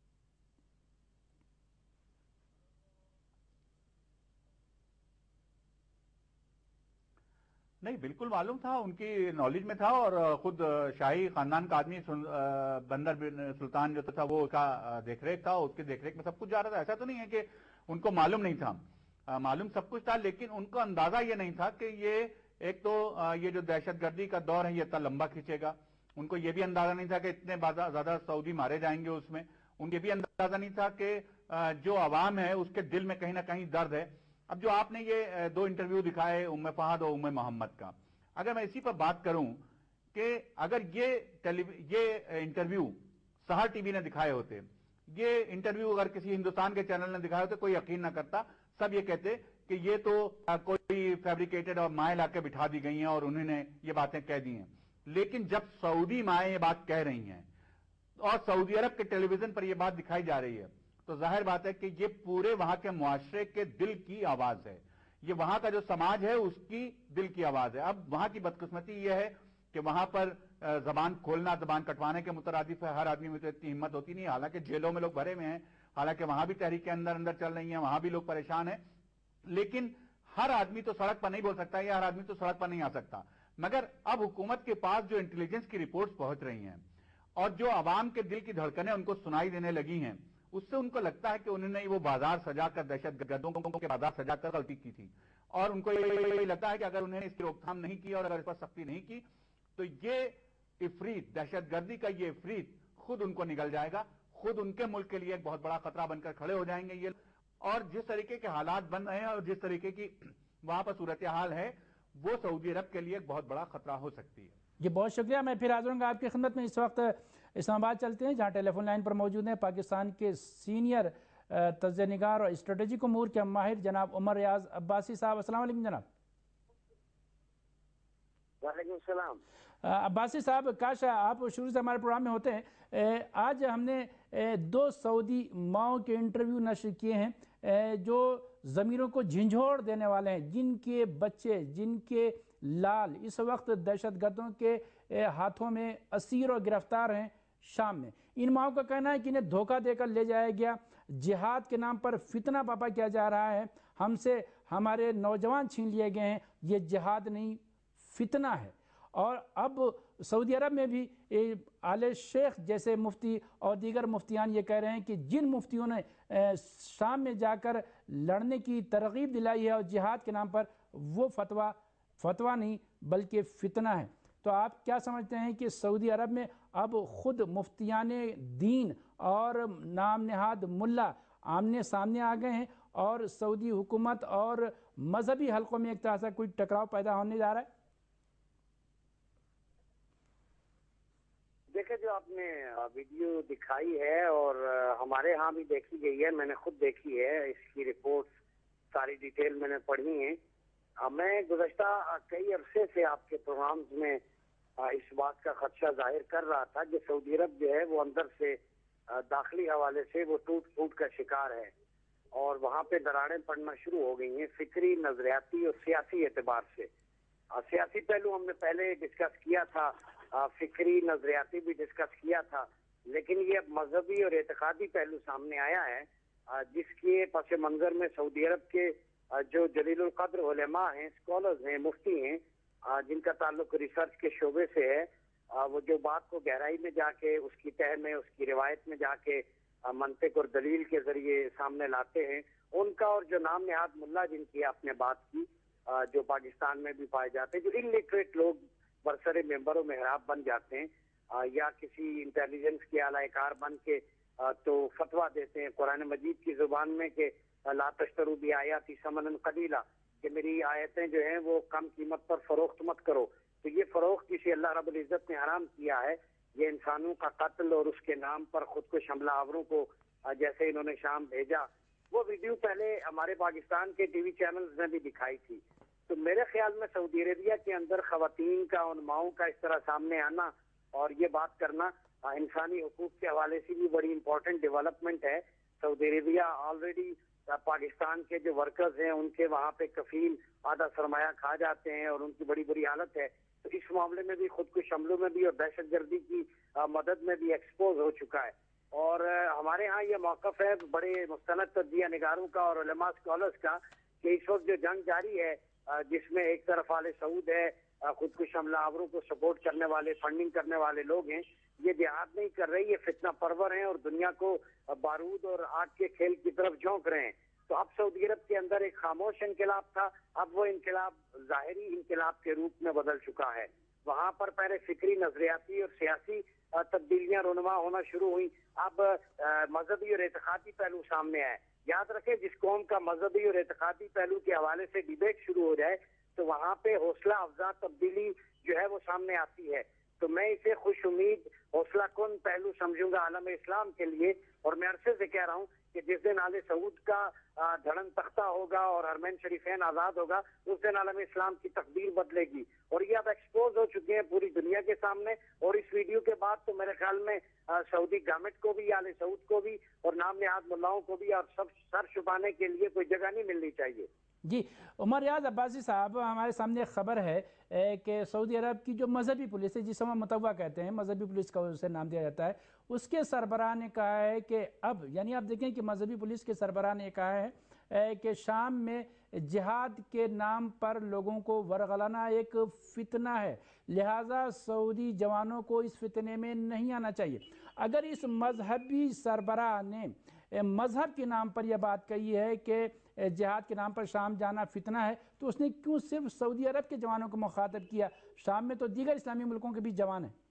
نہیں، بالکل معلوم تھا، ان کی نالج میں تھا، اور خود شاہی خاندان کا آدمی بندر بن سلطان جو تھا وہ کا دیکھ ریکھ تھا، اس کے دیکھ ریکھ میں سب کچھ جا رہا تھا. ایسا تو نہیں ہے کہ ان کو معلوم نہیں تھا، معلوم سب کچھ تھا، لیکن ان کو اندازہ یہ نہیں تھا کہ یہ ایک تو یہ جو دہشت گردی کا دور ہے یہ اتنا لمبا کھینچے گا. ان کو یہ بھی اندازہ نہیں تھا کہ اتنے زیادہ سعودی مارے جائیں گے اس میں. ان کو یہ بھی اندازہ نہیں تھا کہ جو عوام ہے اس کے دل میں کہیں نہ کہیں درد ہے. اب جو آپ نے یہ دو انٹرویو دکھائے ام فہد اور ام محمد کا، اگر میں اسی پر بات کروں کہ اگر یہ یہ انٹرویو سہر ٹی وی نے دکھائے ہوتے، یہ انٹرویو اگر کسی ہندوستان کے چینل نے دکھائے ہوتے، کوئی یقین نہ کرتا، سب یہ کہتے کہ یہ تو کوئی فیبریکیٹڈ اور مائیں لا کے بٹھا دی گئی ہیں اور انہوں نے یہ باتیں کہہ دی ہیں. لیکن جب سعودی مائیں یہ بات کہہ رہی ہیں اور سعودی عرب کے ٹیلی ویژن پر یہ بات دکھائی جا رہی ہے، تو ظاہر بات ہے کہ یہ پورے وہاں کے معاشرے کے دل کی آواز ہے، یہ وہاں کا جو سماج ہے اس کی دل کی آواز ہے. اب وہاں کی بدقسمتی یہ ہے کہ وہاں پر زبان کھولنا، زبان کٹوانے کے مترادف ہے. ہر آدمی میں تو اتنی ہمت ہوتی نہیں، حالانکہ جیلوں میں لوگ بھرے ہوئے ہیں، حالانکہ وہاں بھی تحریکیں اندر اندر چل رہی ہیں، وہاں بھی لوگ پریشان ہیں، لیکن ہر آدمی تو سڑک پر نہیں بول سکتا یا ہر آدمی تو سڑک پر نہیں آ سکتا. مگر اب حکومت کے پاس جو انٹیلیجنس کی رپورٹس پہنچ رہی ہیں اور جو عوام کے دل کی دھڑکنیں ان کو سنائی دینے لگی ہیں، اس سے ان کو لگتا ہے کہ انہوں نے وہ بازار سجا کر، دہشت گردوں کے بازار سجا کر غلطی کی تھی، اور ان کو یہ لگتا ہے کہ اگر انہوں نے اس کی روک تھام نہیں کی اور اگر اس پر سختی نہیں کی تو یہ افریت، دہشت گردی کا یہ افریت خود ان کو نگل جائے گا، خود ان کے ملک کے لیے ایک بہت بڑا خطرہ بن کر کھڑے ہو جائیں گے. یہ اور جس طریقے کے حالات بن رہے ہیں اور جس طریقے کی وہاں پر صورتحال ہے، وہ سعودی عرب کے لیے ایک بہت بڑا خطرہ ہو سکتی ہے. یہ بہت شکریہ. میں پھر حاضر ہوں گا آپ کی خدمت میں. اس وقت اسلام آباد چلتے ہیں جہاں ٹیلی فون لائن پر موجود ہیں پاکستان کے سینئر تجزیہ نگار اور اسٹریٹجک امور کے ماہر جناب عمر ریاض عباسی صاحب. السلام علیکم جناب. وعلیکم السلام. عباسی صاحب، کاش آپ شروع سے ہمارے پروگرام میں ہوتے ہیں. آج ہم نے دو سعودی ماؤں کے انٹرویو نشر کیے ہیں جو ضمیروں کو جھنجھوڑ دینے والے ہیں، جن کے بچے، جن کے لال اس وقت دہشت گردوں کے ہاتھوں میں اسیر اور گرفتار ہیں شام میں. ان ماؤں کا کہنا ہے کہ انہیں دھوکہ دے کر لے جایا گیا، جہاد کے نام پر فتنہ پاپا کیا جا رہا ہے، ہم سے ہمارے نوجوان چھین لیے گئے ہیں، یہ جہاد نہیں فتنہ ہے. اور اب سعودی عرب میں بھی آل شیخ جیسے مفتی اور دیگر مفتیان یہ کہہ رہے ہیں کہ جن مفتیوں نے شام میں جا کر لڑنے کی ترغیب دلائی ہے اور جہاد کے نام پر، وہ فتویٰ فتویٰ نہیں بلکہ فتنہ ہے. تو آپ کیا سمجھتے ہیں کہ سعودی عرب میں اب خود مفتیان دین اور نام نہاد ملا آمنے سامنے آ گئے ہیں اور سعودی حکومت اور مذہبی حلقوں میں ایک طرح سے کوئی ٹکراؤ پیدا ہونے جا رہا ہے؟ دیکھیں، جو آپ نے ویڈیو دکھائی ہے اور ہمارے ہاں بھی دیکھی گئی ہے، میں نے خود دیکھی ہے، اس کی رپورٹ ساری ڈیٹیل میں نے پڑھی ہیں. میں گزشتہ کئی عرصے سے آپ کے پروگرامز میں اس بات کا خدشہ ظاہر کر رہا تھا کہ سعودی عرب جو ہے وہ اندر سے داخلی حوالے سے وہ ٹوٹ پھوٹ کا شکار ہے اور وہاں پہ دراڑیں پڑنا شروع ہو گئی ہیں فکری، نظریاتی اور سیاسی اعتبار سے. سیاسی پہلو ہم نے پہلے ڈسکس کیا تھا، فکری نظریاتی بھی ڈسکس کیا تھا، لیکن یہ اب مذہبی اور اعتقادی پہلو سامنے آیا ہے جس کے پس منظر میں سعودی عرب کے جو جلیل القدر علماء ہیں، اسکالرز ہیں، مفتی ہیں، جن کا تعلق ریسرچ کے شعبے سے ہے، وہ جو بات کو گہرائی میں جا کے اس کی تہ میں، اس کی روایت میں جا کے منطق اور دلیل کے ذریعے سامنے لاتے ہیں، ان کا اور جو نام نہاد ملا جن کی آپ نے بات کی، جو پاکستان میں بھی پائے جاتے ہیں، جو انلیٹریٹ لوگ برسر ممبر و محراب بن جاتے ہیں یا کسی انٹیلیجنس کے اعلی کار بن کے تو فتویٰ دیتے ہیں قرآن مجید کی زبان میں کہ لا تشتروا بآیاتی ثمنا قلیلا، کہ میری آیتیں جو ہیں وہ کم قیمت پر فروخت مت کرو. تو یہ فروخت کسی اللہ رب العزت نے حرام کیا ہے. یہ انسانوں کا قتل اور اس کے نام پر خود کو حملہ آوروں کو جیسے انہوں نے شام بھیجا، وہ ویڈیو پہلے ہمارے پاکستان کے ٹی وی چینلز نے بھی دکھائی تھی. تو میرے خیال میں سعودی عربیہ کے اندر خواتین کا، ان ماؤں کا اس طرح سامنے آنا اور یہ بات کرنا انسانی حقوق کے حوالے سے بھی بڑی امپورٹنٹ ڈیولپمنٹ ہے. سعودی عربیہ آلریڈی پاکستان کے جو ورکرز ہیں ان کے وہاں پہ کفیل آدھا سرمایہ کھا جاتے ہیں اور ان کی بڑی بری حالت ہے. تو اس معاملے میں بھی خود کش حملوں میں بھی اور دہشت گردی کی مدد میں بھی ایکسپوز ہو چکا ہے. اور ہمارے ہاں یہ موقف ہے بڑے مستند تجزیہ نگاروں کا اور علماء اسکالرس کا کہ اس وقت جو جنگ جاری ہے جس میں ایک طرف آل سعود ہے, خود کش حملہ آوروں کو سپورٹ کرنے والے فنڈنگ کرنے والے لوگ ہیں, یہ جہاد نہیں کر رہے, یہ فتنہ پرور ہیں اور دنیا کو بارود اور آگ کے کھیل کی طرف جھونک رہے ہیں. تو اب سعودی عرب کے اندر ایک خاموش انقلاب تھا, اب وہ انقلاب ظاہری انقلاب کے روپ میں بدل چکا ہے. وہاں پر پہلے فکری نظریاتی اور سیاسی تبدیلیاں رونما ہونا شروع ہوئی, اب مذہبی اور اعتقادی پہلو سامنے آئے. یاد رکھیں جس قوم کا مذہبی اور اعتقادی پہلو کے حوالے سے ڈیبیٹ شروع ہو جائے تو وہاں پہ حوصلہ افزا تبدیلی جو ہے وہ سامنے آتی ہے. تو میں اسے خوش امید حوصلہ کن پہلو سمجھوں گا عالم اسلام کے لیے. اور میں عرصے سے کہہ رہا ہوں کہ جس دن آل سعود کا دھڑن تختہ ہوگا اور حرمین شریفین آزاد ہوگا اس دن عالم اسلام کی تقدیر بدلے گی. اور یہ اب ایکسپوز ہو چکے ہیں پوری دنیا کے سامنے. اور اس ویڈیو کے بعد تو میرے خیال میں سعودی گورنمنٹ کو بھی, آل سعود کو بھی اور نام نہاد ملاؤں کو بھی اور سب سر چھپانے کے لیے کوئی جگہ نہیں ملنی چاہیے. جی عمر ریاض عباسی صاحب, ہمارے سامنے ایک خبر ہے کہ سعودی عرب کی جو مذہبی پولیس ہے جسے ہم متوع کہتے ہیں, مذہبی پولیس کا اسے نام دیا جاتا ہے, اس کے سربراہ نے کہا ہے کہ اب یعنی آپ دیکھیں کہ مذہبی پولیس کے سربراہ نے کہا ہے کہ شام میں جہاد کے نام پر لوگوں کو ورغلانا ایک فتنہ ہے, لہٰذا سعودی جوانوں کو اس فتنے میں نہیں آنا چاہیے. اگر اس مذہبی سربراہ نے مذہب کے نام پر یہ بات کہی ہے کہ جہاد کے نام پر شام جانا فتنہ ہے, تو اس نے کیوں صرف سعودی عرب کے جوانوں کو مخاطب کیا؟ شام میں تو دیگر اسلامی ملکوں کے بھی جوان ہیں.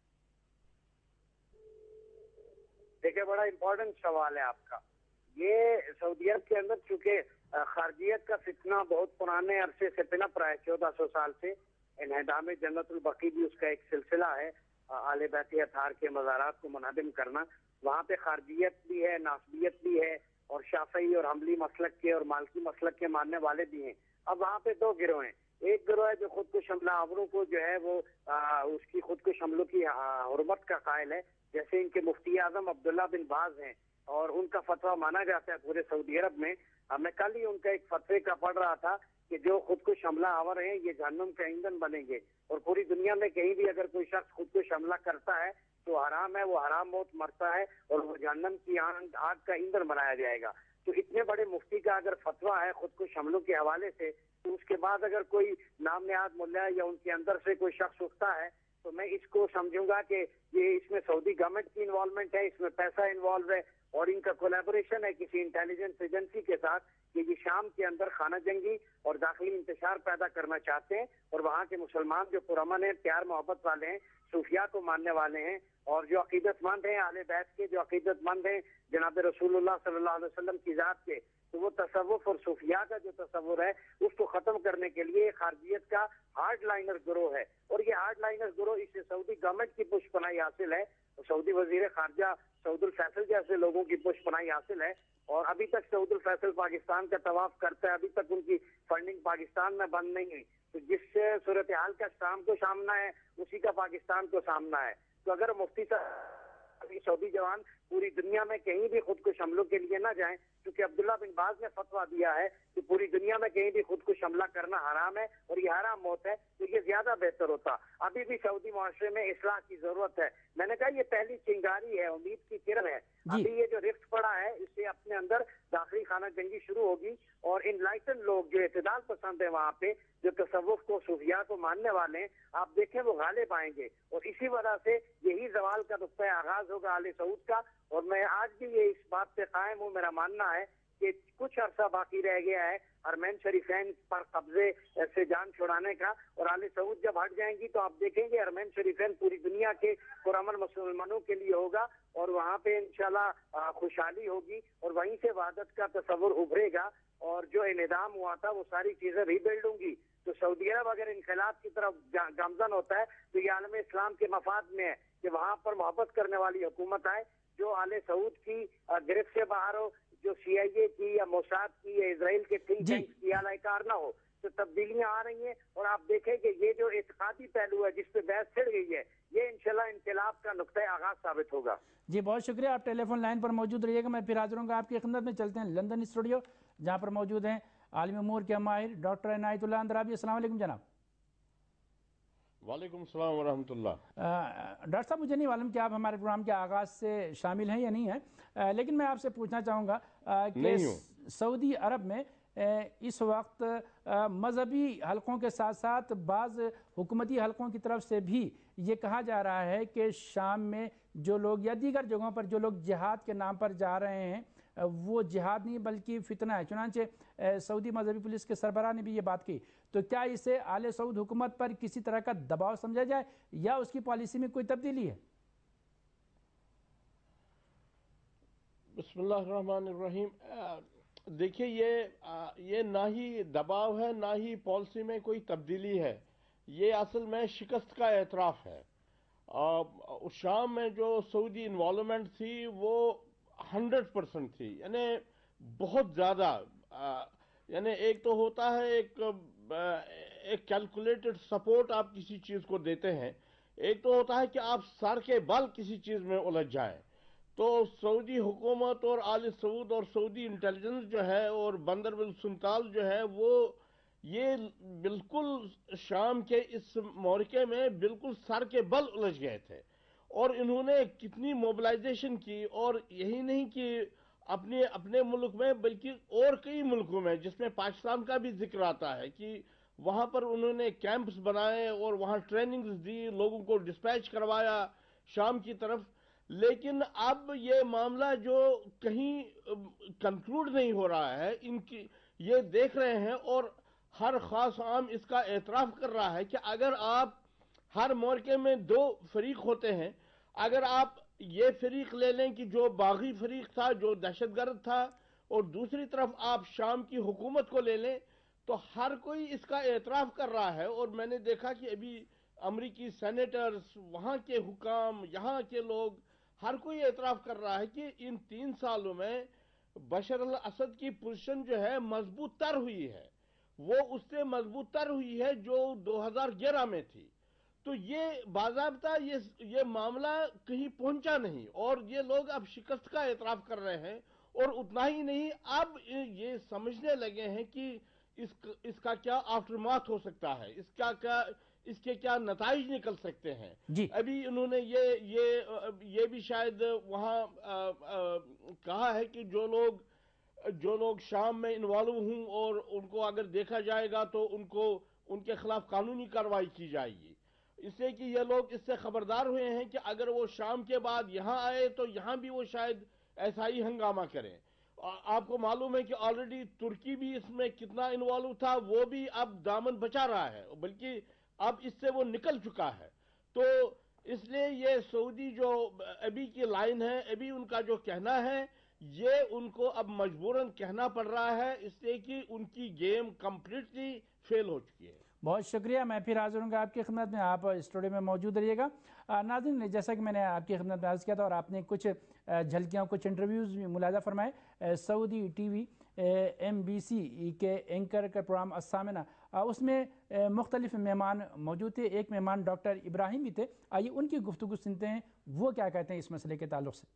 دیکھیں بڑا امپورٹنٹ سوال ہے آپ کا. یہ سعودی عرب کے اندر چونکہ خارجیت کا فتنہ بہت پرانے عرصے سے پنپ رہا ہے, چودہ سو سال سے. انہدام جنت البقیع بھی اس کا ایک سلسلہ ہے, آل بیت اطہار کے مزارات کو منہدم کرنا. وہاں پہ خارجیت بھی ہے, ناسبیت بھی ہے اور شافعی اور حنبلی مسلک کے اور مالکی مسلک کے ماننے والے بھی ہیں. اب وہاں پہ دو گروہ ہیں. ایک گروہ ہے جو خود کش حملہ آوروں کو جو ہے وہ اس کی خود کش حملوں کی حرمت کا قائل ہے, جیسے ان کے مفتی اعظم عبداللہ بن باز ہیں اور ان کا فتویٰ مانا جاتا ہے پورے سعودی عرب میں. میں کل ہی ان کا ایک فتوے کا پڑھ رہا تھا کہ جو خود کش حملہ آور ہیں یہ جہنم کا ایندھن بنیں گے, اور پوری دنیا میں کہیں بھی اگر کوئی شخص خود کش حملہ کرتا ہے تو حرام ہے, وہ حرام موت مرتا ہے اور وہ جہنم کی آگ کا ایندھن بنایا جائے گا. تو اتنے بڑے مفتی کا اگر فتویٰ ہے خود کش حملوں کے حوالے سے, تو اس کے بعد اگر کوئی نام نہاد ملا یا ان کے اندر سے کوئی شخص اٹھتا ہے تو میں اس کو سمجھوں گا کہ یہ اس میں سعودی گورنمنٹ کی انوالومنٹ ہے, اس میں پیسہ انوالو ہے اور ان کا کولیبوریشن ہے کسی انٹیلیجنس ایجنسی کے ساتھ کہ یہ شام کے اندر خانہ جنگی اور داخلی انتشار پیدا کرنا چاہتے ہیں. اور وہاں کے مسلمان جو پرامن ہیں, پیار محبت والے ہیں, صوفیاء کو ماننے والے ہیں اور جو عقیدت مند ہیں اہل بیت کے, جو عقیدت مند ہیں جناب رسول اللہ صلی اللہ علیہ وسلم کی ذات کے, تو وہ تصوف اور صوفیاء کا جو تصور ہے اس کو ختم کرنے کے لیے خارجیت کا ہارڈ لائنر گروہ ہے. اور یہ ہارڈ لائنر گروہ اس سے سعودی گورنمنٹ کی پشت پناہی حاصل ہے, سعودی وزیر خارجہ سعود الفیصل جیسے لوگوں کی پشت پناہی حاصل ہے. اور ابھی تک سعود الفیصل پاکستان کا طواف کرتا ہے, ابھی تک ان کی فنڈنگ پاکستان میں بند نہیں ہوئی. تو جس صورتحال کا شام کو سامنا ہے اسی کا پاکستان کو سامنا ہے. تو اگر مفتی صاحب سعودی جوان پوری دنیا میں کہیں بھی خود کش حملوں کے لیے نہ جائیں, کیونکہ عبداللہ بن باز نے فتویٰ دیا ہے کہ پوری دنیا میں کہیں بھی خود کش حملہ کرنا حرام ہے اور یہ حرام موت ہے, تو یہ زیادہ بہتر ہوتا. ابھی بھی سعودی معاشرے میں اصلاح کی ضرورت ہے. میں نے کہا یہ پہلی چنگاری ہے, امید کی کرن ہے. ابھی یہ جو رفت پڑا ہے اس سے اپنے اندر داخلی خانہ جنگی شروع ہوگی اور انلائٹن لوگ جو اعتدال پسند ہیں وہاں پہ, جو تصوف کو صوفیاء کو ماننے والے ہیں, آپ دیکھیں وہ غالب آئیں گے. اور اسی وجہ سے یہی زوال کا نقطۂ آغاز ہوگا آل سعود کا. اور میں آج بھی یہ اس بات پہ قائم ہوں, میرا ماننا ہے کہ کچھ عرصہ باقی رہ گیا ہے حرمین شریفین پر قبضے سے جان چھڑانے کا, اور آل سعود جب ہٹ جائیں گی تو آپ دیکھیں گے حرمین شریفین پوری دنیا کے پرامن مسلمانوں کے لیے ہوگا اور وہاں پہ انشاءاللہ خوشحالی ہوگی اور وہیں سے وحدت کا تصور ابھرے گا اور جو انہدام ہوا تھا وہ ساری چیزیں ری بلڈ ہوں گی. تو سعودی عرب اگر انقلاب کی طرف گامزن ہوتا ہے تو یہ عالم اسلام کے مفاد میں ہے کہ وہاں پر محبت کرنے والی حکومت آئے جو آل سعود کی گرفت سے باہر ہو, جو سی آئی اے کی یا موساد کی یا اسرائیل کے تھنک ٹینکس کی اعلی کار نہ ہو. تو تبدیلیاں آ رہی ہیں اور آپ دیکھیں کہ یہ جو اعتقادی پہلو ہے جس پہ بحث چھڑ گئی ہے, یہ انشاءاللہ انقلاب کا نقطۂ آغاز ثابت ہوگا. جی بہت شکریہ, آپ ٹیلی فون لائن پر موجود رہیے گا. میں پھر حاضر ہوں گا آپ کی خدمت میں. چلتے ہیں لندن اسٹوڈیو جہاں پر موجود ہیں عالمی امور کے ماہر ڈاکٹر عنایت اللہ اندرابی. السلام علیکم جناب. وعلیکم السلام ورحمۃ اللہ. ڈاکٹر صاحب مجھے نہیں معلوم کہ آپ ہمارے پروگرام کے آغاز سے شامل ہیں یا نہیں ہیں, لیکن میں آپ سے پوچھنا چاہوں گا کہ سعودی عرب میں اس وقت مذہبی حلقوں کے ساتھ ساتھ بعض حکومتی حلقوں کی طرف سے بھی یہ کہا جا رہا ہے کہ شام میں جو لوگ یا دیگر جگہوں پر جو لوگ جہاد کے نام پر جا رہے ہیں وہ جہاد نہیں بلکہ فتنہ ہے. چنانچہ سعودی مذہبی پولیس کے سربراہ نے بھی یہ بات کی. تو کیا اسے آل سعود حکومت پر کسی طرح کا دباؤ سمجھا جائے یا اس کی پالیسی میں کوئی تبدیلی ہے؟ بسم اللہ الرحمن الرحیم. دیکھیے یہ یہ نہ ہی دباؤ ہے نہ ہی پالیسی میں کوئی تبدیلی ہے. یہ اصل میں شکست کا اعتراف ہے. شام میں جو سعودی انوالومنٹ تھی وہ ہنڈریڈ پرسنٹ تھی, یعنی بہت زیادہ. یعنی ایک تو ہوتا ہے ایک ایک کیلکولیٹڈ سپورٹ آپ کسی چیز کو دیتے ہیں, ایک تو ہوتا ہے کہ آپ سر کے بل کسی چیز میں الجھ جائیں. تو سعودی حکومت اور آل سعود اور سعودی انٹیلیجنس جو ہے اور بندر بن سنتال جو ہے وہ یہ بالکل شام کے اس مورکے میں بالکل سر کے بل الجھ گئے تھے. اور انہوں نے کتنی موبلائزیشن کی, اور یہی نہیں کہ اپنے اپنے ملک میں بلکہ اور کئی ملکوں میں جس میں پاکستان کا بھی ذکر آتا ہے کہ وہاں پر انہوں نے کیمپس بنائے اور وہاں ٹریننگز دی, لوگوں کو ڈسپیچ کروایا شام کی طرف. لیکن اب یہ معاملہ جو کہیں کنکلوڈ نہیں ہو رہا ہے, ان کی یہ دیکھ رہے ہیں اور ہر خاص عام اس کا اعتراف کر رہا ہے کہ اگر آپ ہر مورکے میں دو فریق ہوتے ہیں, اگر آپ یہ فریق لے لیں کہ جو باغی فریق تھا جو دہشت گرد تھا, اور دوسری طرف آپ شام کی حکومت کو لے لیں, تو ہر کوئی اس کا اعتراف کر رہا ہے. اور میں نے دیکھا کہ ابھی امریکی سینیٹرز, وہاں کے حکام, یہاں کے لوگ, ہر کوئی اعتراف کر رہا ہے کہ ان تین سالوں میں بشر الاسد کی پوزیشن جو ہے مضبوط تر ہوئی ہے, وہ اس سے مضبوط تر ہوئی ہے جو دو ہزار گیارہ میں تھی. تو یہ باضابطہ یہ یہ معاملہ کہیں پہنچا نہیں, اور یہ لوگ اب شکست کا اعتراف کر رہے ہیں. اور اتنا ہی نہیں, اب یہ سمجھنے لگے ہیں کہ اس اس کا کیا آفٹر ماتھ ہو سکتا ہے, اس کا کیا اس کے کیا نتائج نکل سکتے ہیں. جی ابھی انہوں نے یہ یہ یہ بھی شاید وہاں کہا ہے کہ جو لوگ جو لوگ شام میں انوالو ہوں اور ان کو اگر دیکھا جائے گا تو ان کو ان کے خلاف قانونی کارروائی کی جائے گی. اس سے کہ یہ لوگ اس سے خبردار ہوئے ہیں کہ اگر وہ شام کے بعد یہاں آئے تو یہاں بھی وہ شاید ایسا ہی ہنگامہ کریں. آپ کو معلوم ہے کہ آلریڈی ترکی بھی اس میں کتنا انوالو تھا, وہ بھی اب دامن بچا رہا ہے, بلکہ اب اس سے وہ نکل چکا ہے. تو اس لیے یہ سعودی جو ابھی کی لائن ہے, ابھی ان کا جو کہنا ہے, یہ ان کو اب مجبوراً کہنا پڑ رہا ہے, اس لیے کہ ان کی گیم کمپلیٹلی فیل ہو چکی ہے. بہت شکریہ. میں پھر حاضر ہوں گا آپ کی خدمت میں, آپ اسٹوڈیو میں موجود رہیے گا. ناظرین, جیسا کہ میں نے آپ کی خدمت میں عرض کیا تھا اور آپ نے کچھ جھلکیاں کچھ انٹرویوز بھی ملاحظہ فرمائے, Saudi T V M B C کے اینکر کا پروگرام السامنہ, اس میں مختلف مہمان موجود تھے. ایک مہمان ڈاکٹر ابراہیم بھی تھے. آئیے ان کی گفتگو سنتے ہیں, وہ کیا کہتے ہیں اس مسئلے کے تعلق سے.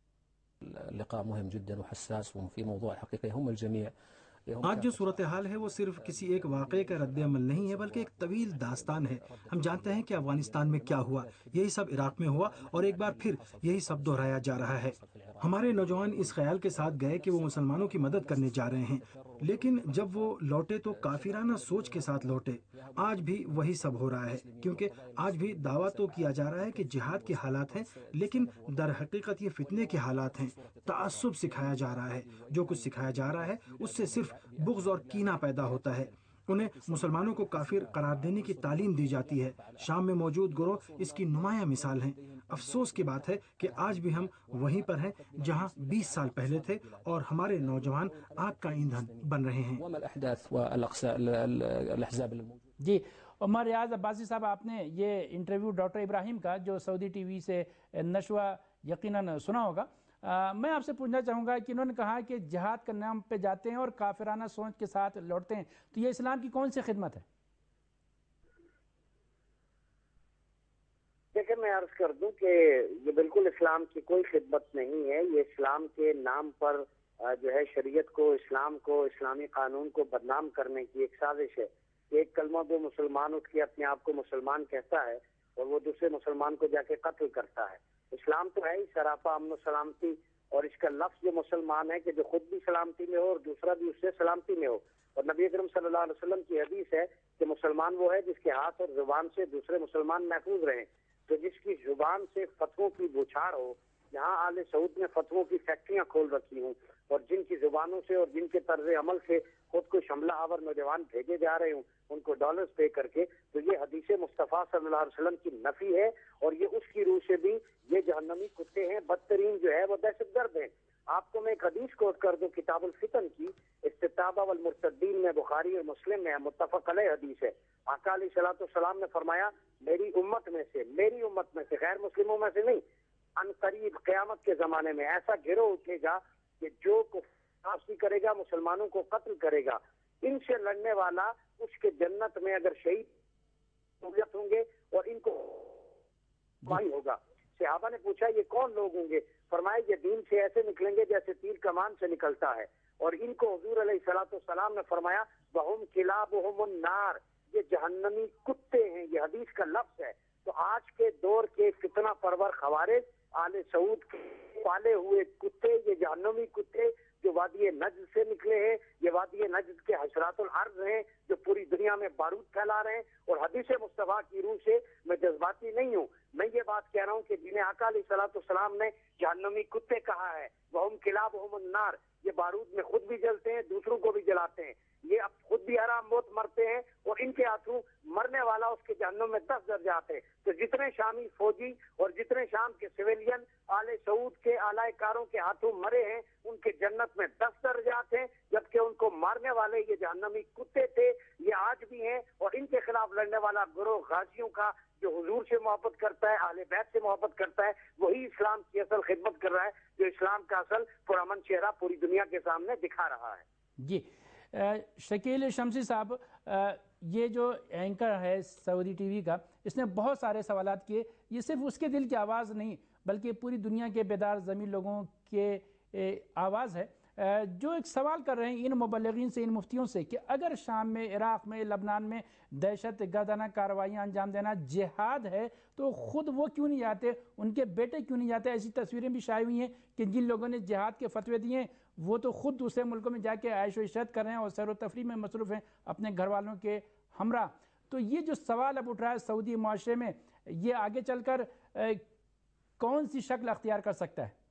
لقاء مهم جدا وحساس وفي موضوع الحقيقة هم الجميع. آج جو صورتحال ہے وہ صرف کسی ایک واقعے کا رد عمل نہیں ہے بلکہ ایک طویل داستان ہے. ہم جانتے ہیں کہ افغانستان میں کیا ہوا, یہی سب عراق میں ہوا, اور ایک بار پھر یہی سب دہرایا جا رہا ہے. ہمارے نوجوان اس خیال کے ساتھ گئے کہ وہ مسلمانوں کی مدد کرنے جا رہے ہیں, لیکن جب وہ لوٹے تو کافرانہ سوچ کے ساتھ لوٹے. آج بھی وہی سب ہو رہا ہے, کیونکہ آج بھی دعویٰ تو کیا جا رہا ہے کہ جہاد کے حالات ہیں, لیکن در حقیقت یہ فتنے کے حالات ہیں. تعصب سکھایا جا رہا ہے. جو کچھ سکھایا جا رہا ہے اس سے صرف بغض اور کینہ پیدا ہوتا ہے. انہیں مسلمانوں کو کافر قرار دینے کی تعلیم دی جاتی ہے. شام میں موجود گروہ اس کی نمایاں مثال ہیں. افسوس کی بات ہے کہ آج بھی ہم وہیں پر ہیں جہاں بیس سال پہلے تھے, اور ہمارے نوجوان آگ کا ایندھن بن رہے ہیں. جی عمر ریاض عباسی صاحب, آپ نے یہ انٹرویو ڈاکٹر ابراہیم کا جو سعودی ٹی وی سے نشوا یقیناً سنا ہوگا. آ, میں آپ سے پوچھنا چاہوں گا کہ انہوں نے کہا کہ جہاد کے نام پہ جاتے ہیں اور کافرانہ سوچ کے ساتھ لوٹتے ہیں, تو یہ اسلام کی کون سی خدمت ہے؟ دیکھیں میں عرض کر دوں کہ یہ بالکل اسلام کی کوئی خدمت نہیں ہے. یہ اسلام کے نام پر جو ہے شریعت کو، اسلام کو، اسلامی قانون کو بدنام کرنے کی ایک سازش ہے. ایک کلمہ دو مسلمان اٹھ کے اپنے آپ کو مسلمان کہتا ہے اور وہ دوسرے مسلمان کو جا کے قتل کرتا ہے. اسلام تو ہے ہی سراپا امن و سلامتی، اور اس کا لفظ جو مسلمان ہے کہ جو خود بھی سلامتی میں ہو اور دوسرا بھی اس سے سلامتی میں ہو. اور نبی اکرم صلی اللہ علیہ وسلم کی حدیث ہے کہ مسلمان وہ ہے جس کے ہاتھ اور زبان سے دوسرے مسلمان محفوظ رہیں. تو جس کی زبان سے فتووں کی بوچھاڑ ہو، یہاں آل سعود نے فتووں کی فیکٹریاں کھول رکھی ہوں، اور جن کی زبانوں سے اور جن کے طرز عمل سے خود کو شملہ آور نوجوان بھیجے جا رہے ہوں ان کو ڈالرز پے کر کے، تو یہ حدیث مصطفیٰ صلی اللہ علیہ وسلم کی نفی ہے. اور یہ اس کی روح سے بھی یہ جہنمی کتے ہیں، بدترین جو ہے وہ دہشت گرد ہیں. آپ کو میں ایک حدیث کوٹ کر دوں کتاب الفتن کی، استتابہ والمرتدین میں، بخاری اور مسلم میں متفق علیہ حدیث ہے. آقا علیہ الصلوۃ والسلام نے فرمایا میری امت میں سے میری امت میں سے غیر مسلموں میں سے نہیں، ان قریب قیامت کے زمانے میں ایسا گروہ اٹھے گا کہ جو کفر کرے گا، مسلمانوں کو قتل کرے گا. ان سے لڑنے والا اس کے جنت میں اگر شہید ہوں گے اور ان کو وہی ہوگا. صحابہ نے پوچھا یہ کون لوگ ہوں گے؟ فرمایا یہ دین سے ایسے نکلیں گے جیسے تیر کمان سے نکلتا ہے. اور ان کو حضور علیہ الصلوۃ والسلام نے فرمایا وَهُمْ كِلَابُهُمُ النَّارِ، یہ جہنمی کتے ہیں. یہ حدیث کا لفظ ہے. تو آج کے دور کے فتنہ پرور خوارج، آل سعود کے پالے ہوئے کتے، یہ جہنمی کتے جو وادی نجد سے نکلے ہیں، یہ وادی نجد کے حشرات الارض ہیں جو پوری دنیا میں بارود پھیلا رہے ہیں. اور حدیث مصطفیٰ کی روح سے میں جذباتی نہیں ہوں، میں یہ بات کہہ رہا ہوں کہ جنہیں آقا علیہ الصلوۃ والسلام نے جہنمی کتے کہا ہے، وَهُمْ كِلَابُهُمُ النَّارِ، یہ بارود میں خود بھی جلتے ہیں، دوسروں کو بھی جلاتے ہیں. یہ اب خود بھی حرام موت مرتے ہیں اور ان کے ہاتھوں مرنے والا اس کے جہنم میں دس درجات ہے. تو جتنے شامی فوجی اور جتنے شام کے سویلین آل سعود کے اعلی کاروں کے ہاتھوں مرے ہیں ان کے جنت میں دس درجات ہیں، جبکہ ان کو مارنے والے یہ جہنمی کتے تھے، یہ آج بھی ہیں. اور ان کے خلاف لڑنے والا گروہ غازیوں کا جو حضور سے محبت کرتا ہے، اہل بیت سے محبت کرتا ہے، وہی اسلام کی اصل خدمت کر رہا ہے، جو اسلام کا اصل پرامن چہرہ پوری دنیا کے سامنے دکھا رہا ہے. جی شکیل شمسی صاحب، یہ جو اینکر ہے سعودی ٹی وی کا، اس نے بہت سارے سوالات کیے. یہ صرف اس کے دل کی آواز نہیں بلکہ پوری دنیا کے بیدار ضمیر لوگوں کے آواز ہے، جو ایک سوال کر رہے ہیں ان مبلغین سے، ان مفتیوں سے، کہ اگر شام میں، عراق میں، لبنان میں دہشت گردانہ کارروائیاں انجام دینا جہاد ہے تو خود وہ کیوں نہیں جاتے، ان کے بیٹے کیوں نہیں جاتے؟ ایسی تصویریں بھی شائع ہوئی ہیں کہ جن لوگوں نے جہاد کے فتوے دیے ہیں وہ تو خود دوسرے ملکوں میں جا کے عیش و عشرت کر رہے ہیں اور سیر و تفریح میں مصروف ہیں اپنے گھر والوں کے ہمراہ. تو یہ جو سوال اب اٹھ رہا ہے سعودی معاشرے میں، یہ آگے چل کر کون سی شکل اختیار کر سکتا ہے؟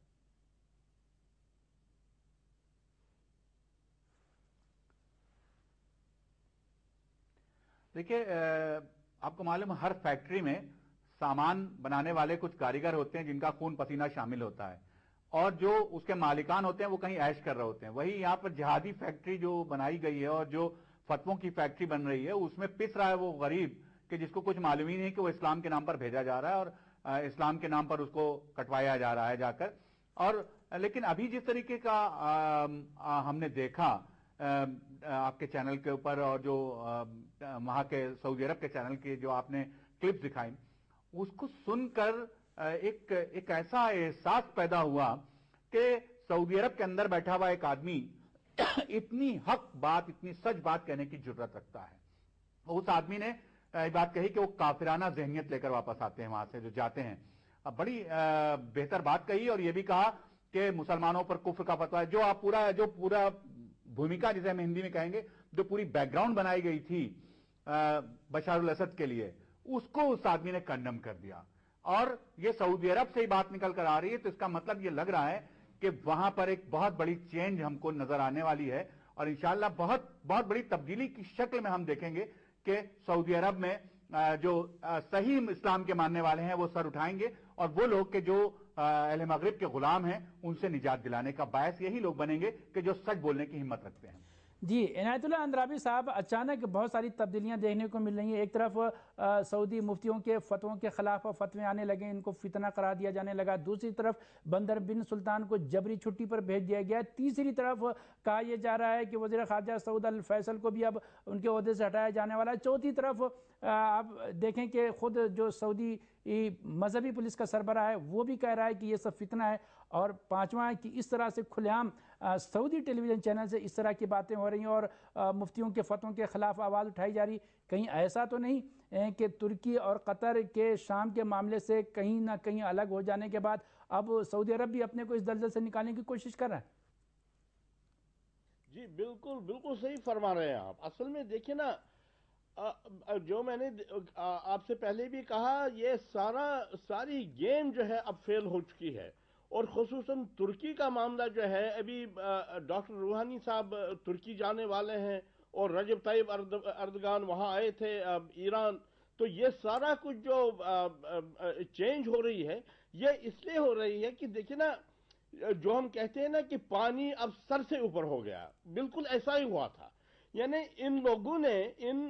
دیکھیے آپ کو معلوم ہر فیکٹری میں سامان بنانے والے کچھ کاریگر ہوتے ہیں جن کا خون پسینہ شامل ہوتا ہے، اور جو اس کے مالکان ہوتے ہیں وہ کہیں عیش کر رہے ہوتے ہیں. وہی یہاں پر جہادی فیکٹری جو بنائی گئی ہے اور جو فتووں کی فیکٹری بن رہی ہے اس میں پس رہا ہے وہ غریب کہ جس کو کچھ معلوم ہی نہیں کہ وہ اسلام کے نام پر بھیجا جا رہا ہے اور اسلام کے نام پر اس کو کٹوایا جا رہا ہے جا کر. اور لیکن ابھی جس طریقے کا ہم نے دیکھا آپ کے چینل کے اوپر اور جو وہاں کے سعودی عرب کے چینل کی جو آپ نے کلپس دکھائی، اس کو سن کر ایک ایک ایسا احساس پیدا ہوا کہ سعودی عرب کے اندر بیٹھا ہوا ایک آدمی اتنی حق بات، اتنی سچ بات کہنے کی جرت رکھتا ہے. اس آدمی نے بات کہی کہ وہ کافرانہ ذہنیت لے کر واپس آتے ہیں وہاں سے جو جاتے ہیں. بڑی بہتر بات کہی اور یہ بھی کہا کہ مسلمانوں پر کفر کا فتویٰ ہے. جو آپ پورا جو پورا بھومکا جسے ہم ہندی میں کہیں گے، جو پوری بیک گراؤنڈ بنائی گئی تھی بشار الاسد کے لیے، اس کو اس آدمی نے کنڈم کر دیا. اور یہ سعودی عرب سے ہی بات نکل کر آ رہی ہے، تو اس کا مطلب یہ لگ رہا ہے کہ وہاں پر ایک بہت بڑی چینج ہم کو نظر آنے والی ہے، اور انشاءاللہ بہت بہت بڑی تبدیلی کی شکل میں ہم دیکھیں گے کہ سعودی عرب میں جو صحیح اسلام کے ماننے والے ہیں وہ سر اٹھائیں گے، اور وہ لوگ کہ جو اہل مغرب کے غلام ہیں ان سے نجات دلانے کا باعث یہی لوگ بنیں گے کہ جو سچ بولنے کی ہمت رکھتے ہیں. جی عنایت اللہ اندرابی صاحب، اچانک بہت ساری تبدیلیاں دیکھنے کو مل رہی ہیں. ایک طرف سعودی مفتیوں کے فتووں کے خلاف فتوے آنے لگے، ان کو فتنہ قرار دیا جانے لگا. دوسری طرف بندر بن سلطان کو جبری چھٹی پر بھیج دیا گیا. تیسری طرف کہا یہ جا رہا ہے کہ وزیر خارجہ سعود الفیصل کو بھی اب ان کے عہدے سے ہٹایا جانے والا ہے. چوتھی طرف آپ دیکھیں کہ خود جو سعودی مذہبی پولیس کا سربراہ ہے وہ بھی کہہ رہا ہے کہ یہ سب فتنہ ہے، اور پانچواں ہے کہ اس طرح سے کھلے عام سعودی ٹیلی ویژن چینل سے اس طرح کی باتیں ہو رہی ہیں اور مفتیوں کے فتووں کے خلاف آواز اٹھائی جا رہی. کہیں ایسا تو نہیں کہ ترکی اور قطر کے شام کے معاملے سے کہیں نہ کہیں الگ ہو جانے کے بعد اب سعودی عرب بھی اپنے کو اس دلدل سے نکالنے کی کوشش کر رہا ہے؟ جی بالکل بالکل صحیح فرما رہے ہیں آپ. اصل میں دیکھیں نا، جو میں نے آپ سے پہلے بھی کہا، یہ سارا ساری گیم جو ہے اب فیل ہو چکی ہے، اور خصوصاً ترکی کا معاملہ جو ہے، ابھی ڈاکٹر روحانی صاحب ترکی جانے والے ہیں اور رجب طیب اردگان وہاں آئے تھے ایران. تو یہ سارا کچھ جو چینج ہو رہی ہے یہ اس لیے ہو رہی ہے کہ دیکھیں نا، جو ہم کہتے ہیں نا کہ پانی اب سر سے اوپر ہو گیا، بالکل ایسا ہی ہوا تھا. یعنی ان لوگوں نے ان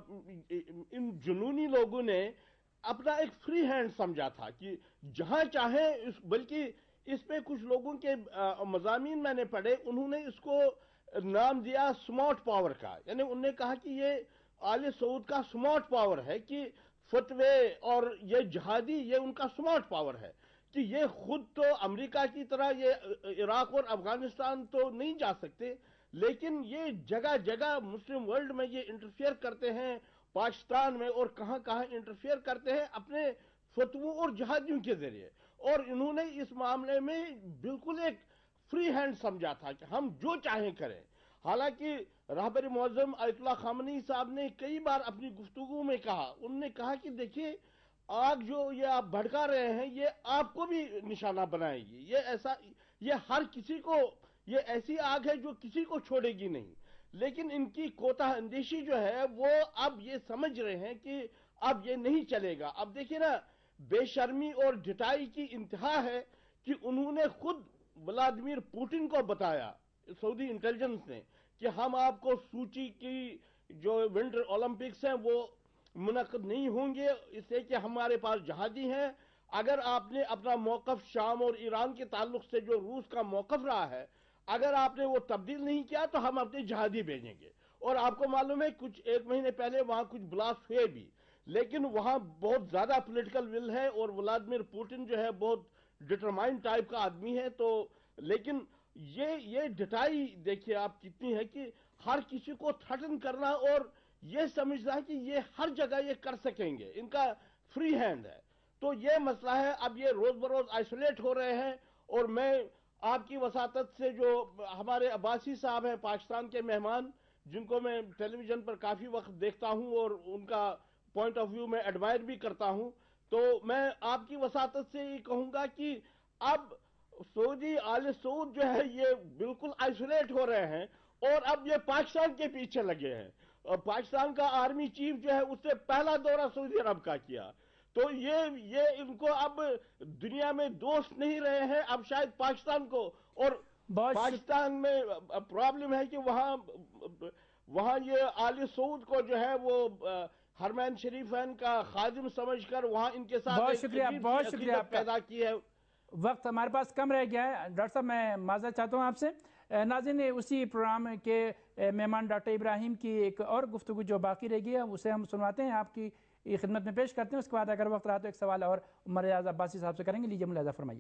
ان جنونی لوگوں نے اپنا ایک فری ہینڈ سمجھا تھا کہ جہاں چاہیں، بلکہ اس پہ کچھ لوگوں کے مضامین میں نے پڑھے، انہوں نے اس کو نام دیا سمارٹ پاور کا. یعنی انہوں نے کہا کہ یہ آل سعود کا سمارٹ پاور ہے، کہ فتوے اور یہ جہادی یہ ان کا سمارٹ پاور ہے، کہ یہ خود تو امریکہ کی طرح یہ عراق اور افغانستان تو نہیں جا سکتے، لیکن یہ جگہ جگہ مسلم ورلڈ میں یہ انٹرفیئر کرتے ہیں، پاکستان میں اور کہاں کہاں انٹرفیئر کرتے ہیں اپنے فتووں اور جہادیوں کے ذریعے. اور انہوں نے اس معاملے میں بالکل ایک فری ہینڈ سمجھا تھا کہ ہم جو چاہیں کریں. حالانکہ رہبر معظم آیت اللہ خامنئی صاحب نے کئی بار اپنی گفتگو میں کہا، انہوں نے کہا کہ دیکھیے، آگ جو یہ آپ بھڑکا رہے ہیں یہ آپ کو بھی نشانہ بنائے گی. یہ ایسا یہ ہر کسی کو، یہ ایسی آگ ہے جو کسی کو چھوڑے گی نہیں. لیکن ان کی کوتاہ اندیشی جو ہے وہ اب یہ سمجھ رہے ہیں کہ اب یہ نہیں چلے گا. اب دیکھیں نا، بے شرمی اور ڈٹائی کی انتہا ہے کہ انہوں نے خود ولادیمیر پوٹن کو بتایا، سعودی انٹیلیجنس نے، کہ ہم آپ کو سوچی کی جو ونٹر اولمپکس ہیں وہ منعقد نہیں ہوں گے، اس لیے کہ ہمارے پاس جہادی ہیں. اگر آپ نے اپنا موقف شام اور ایران کے تعلق سے جو روس کا موقف رہا ہے، اگر آپ نے وہ تبدیل نہیں کیا تو ہم اپنے جہادی بھیجیں گے. اور آپ کو معلوم ہے کچھ ایک مہینے پہلے وہاں کچھ بلاسٹ ہوئے بھی، لیکن وہاں بہت زیادہ پولیٹیکل ول ہے اور ولادیمیر پوٹن جو ہے بہت ڈٹرمائنڈ ٹائپ کا آدمی ہے. تو لیکن یہ یہ ڈٹائی دیکھیے آپ کتنی ہے کہ ہر کسی کو تھریٹن کرنا اور یہ سمجھنا ہے کہ یہ ہر جگہ یہ کر سکیں گے، ان کا فری ہینڈ ہے. تو یہ مسئلہ ہے. اب یہ روز بروز آئسولیٹ ہو رہے ہیں. اور میں آپ کی وساطت سے، جو ہمارے عباسی صاحب ہیں پاکستان کے مہمان، جن کو میں ٹیلی ویژن پر کافی وقت دیکھتا ہوں اور ان کا پوائنٹ آف ویو میں ایڈمائر بھی کرتا ہوں، تو میں آپ کی وساطت سے یہ کہوں گا کہ اب سعودی آل سعود جو ہے یہ بالکل آئسولیٹ ہو رہے ہیں، اور اب یہ پاکستان کے پیچھے لگے ہیں. اور پاکستان کا آرمی چیف جو ہے اس نے پہلا دورہ سعودی عرب کا کیا. تو یہ یہ ان کو اب دنیا میں دوست نہیں رہے ہیں، اب شاید پاکستان کو. اور پاکستان میں پرابلم ہے کہ وہاں وہاں یہ آل سعود کو جو ہے وہ حرمین شریفین کا خادم سمجھ کر وہاں ان کے ساتھ بہت شکریہ بہت شکریہ آپ کا. پیدا کی ہے. وقت ہمارے پاس کم رہ گیا ہے ڈاکٹر صاحب، میں معذرت چاہتا ہوں آپ سے. ناظرین، اسی پروگرام کے مہمان ڈاکٹر ابراہیم کی ایک اور گفتگو جو باقی رہ گئی ہے اسے ہم سنواتے ہیں، آپ کی خدمت میں پیش کرتے ہیں. اس کے بعد اگر وقت رہا تو ایک سوال اور عمر ریاض عباسی صاحب سے کریں گے. لیجیے ملاحظہ فرمائیے.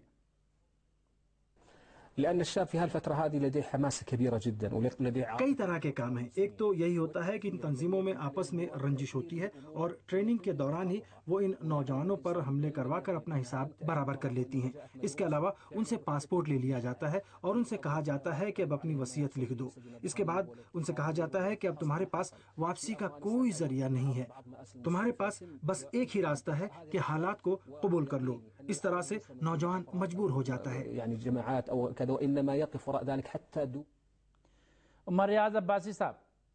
لأن الشاب في هالفترة هذه لديه حماسة كبيرة جدا ولديه کئی طرح کے کام ہیں. ایک تو یہی ہوتا ہے کہ ان تنظیموں میں آپس میں رنجش ہوتی ہے اور ٹریننگ کے دوران ہی وہ ان نوجوانوں پر حملے کروا کر اپنا حساب برابر کر لیتی ہیں. اس کے علاوہ ان سے پاسپورٹ لے لیا جاتا ہے اور ان سے کہا جاتا ہے کہ اب اپنی وصیت لکھ دو. اس کے بعد ان سے کہا جاتا ہے کہ اب تمہارے پاس واپسی کا کوئی ذریعہ نہیں ہے، تمہارے پاس بس ایک ہی راستہ ہے کہ حالات کو قبول کر لو. اس طرح سے نوجوان مجبور ہو جاتا ہے. يعني جماعات أو كذا، وإنما يقف وراء ذلك حتى دو. عمر ریاض عباسی صاحب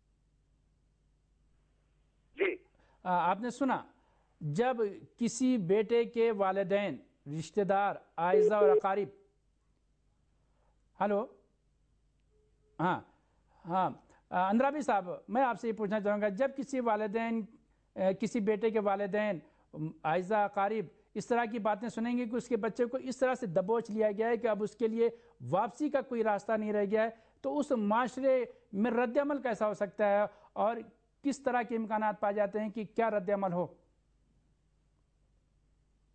جی، آپ نے سنا، جب کسی بیٹے کے والدین، رشتہ دار، اعزاء اور اقارب، ہلو ہاں ہاں اندرابی صاحب، میں آپ سے یہ پوچھنا چاہوں گا، جب کسی والدین کسی بیٹے کے والدین، اعزاء، اقارب اس طرح کی باتیں سنیں گے کہ اس کے بچے کو اس طرح سے دبوچ لیا گیا ہے کہ اب اس کے لیے واپسی کا کوئی راستہ نہیں رہ گیا ہے، تو اس معاشرے میں رد عمل کیسا ہو سکتا ہے اور کس طرح کے امکانات پائے جاتے ہیں کہ کیا رد عمل ہو؟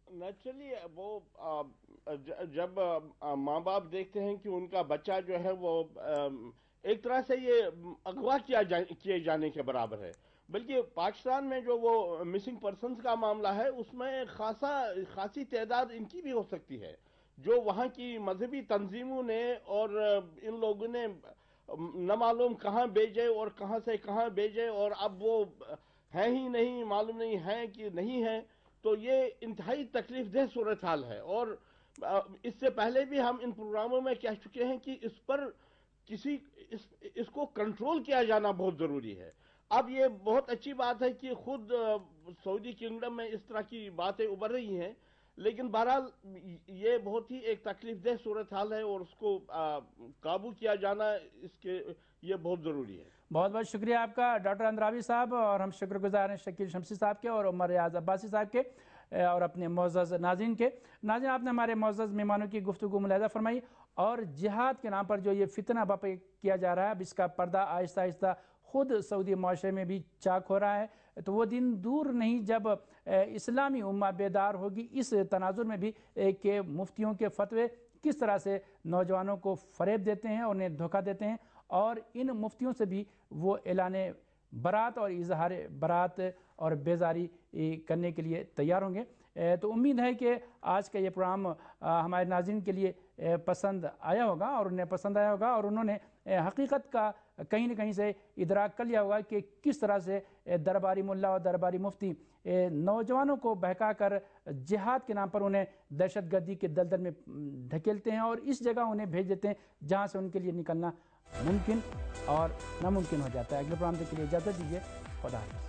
نیچرلی وہ جب ماں باپ دیکھتے ہیں کہ ان کا بچہ جو ہے وہ ایک طرح سے یہ اغوا کیا کیے جانے کے برابر ہے، بلکہ پاکستان میں جو وہ مسنگ پرسنز کا معاملہ ہے اس میں خاصا خاصی تعداد ان کی بھی ہو سکتی ہے، جو وہاں کی مذہبی تنظیموں نے اور ان لوگوں نے نہ معلوم کہاں بھیجے اور کہاں سے کہاں بھیجے، اور اب وہ ہیں ہی نہیں، معلوم نہیں ہیں کہ نہیں ہیں. تو یہ انتہائی تکلیف دہ صورتحال ہے، اور اس سے پہلے بھی ہم ان پروگراموں میں کہہ چکے ہیں کہ اس پر کسی اس, اس کو کنٹرول کیا جانا بہت ضروری ہے. اب یہ بہت اچھی بات ہے کہ خود سعودی کنگڈم میں اس طرح کی باتیں ابھر رہی ہیں، لیکن بہرحال یہ بہت ہی ایک تکلیف دہ صورتحال ہے اور اس کو قابو کیا جانا اس کے یہ بہت ضروری ہے. بہت بہت شکریہ آپ کا ڈاکٹر اندراوی صاحب، اور ہم شکر گزار ہیں شکیل شمسی صاحب کے اور عمر ریاض عباسی صاحب کے اور اپنے معزز ناظرین کے. ناظرین، آپ نے ہمارے معزز مہمانوں کی گفتگو ملاحظہ فرمائی، اور جہاد کے نام پر جو یہ فتنہ بپ کیا جا رہا ہے، اب اس کا پردہ آہستہ آہستہ خود سعودی معاشرے میں بھی چاک ہو رہا ہے. تو وہ دن دور نہیں جب اسلامی امہ بیدار ہوگی اس تناظر میں بھی کہ مفتیوں کے فتوے کس طرح سے نوجوانوں کو فریب دیتے ہیں اور انہیں دھوکہ دیتے ہیں، اور ان مفتیوں سے بھی وہ اعلان برات اور اظہار برات اور بیزاری کرنے کے لیے تیار ہوں گے. تو امید ہے کہ آج کا یہ پروگرام ہمارے ناظرین کے لیے پسند آیا ہوگا اور انہیں پسند آیا ہوگا، اور انہوں نے حقیقت کا کہیں نہ کہیں سے ادراک کر لیا ہوگا کہ کس طرح سے درباری ملا اور درباری مفتی نوجوانوں کو بہکا کر جہاد کے نام پر انہیں دہشت گردی کے دلدل میں دھکیلتے ہیں اور اس جگہ انہیں بھیج دیتے ہیں جہاں سے ان کے لیے نکلنا ممکن اور ناممکن ہو جاتا ہے. اگلے پروگرام کے لیے اجازت دیجیے. خدا حافظ.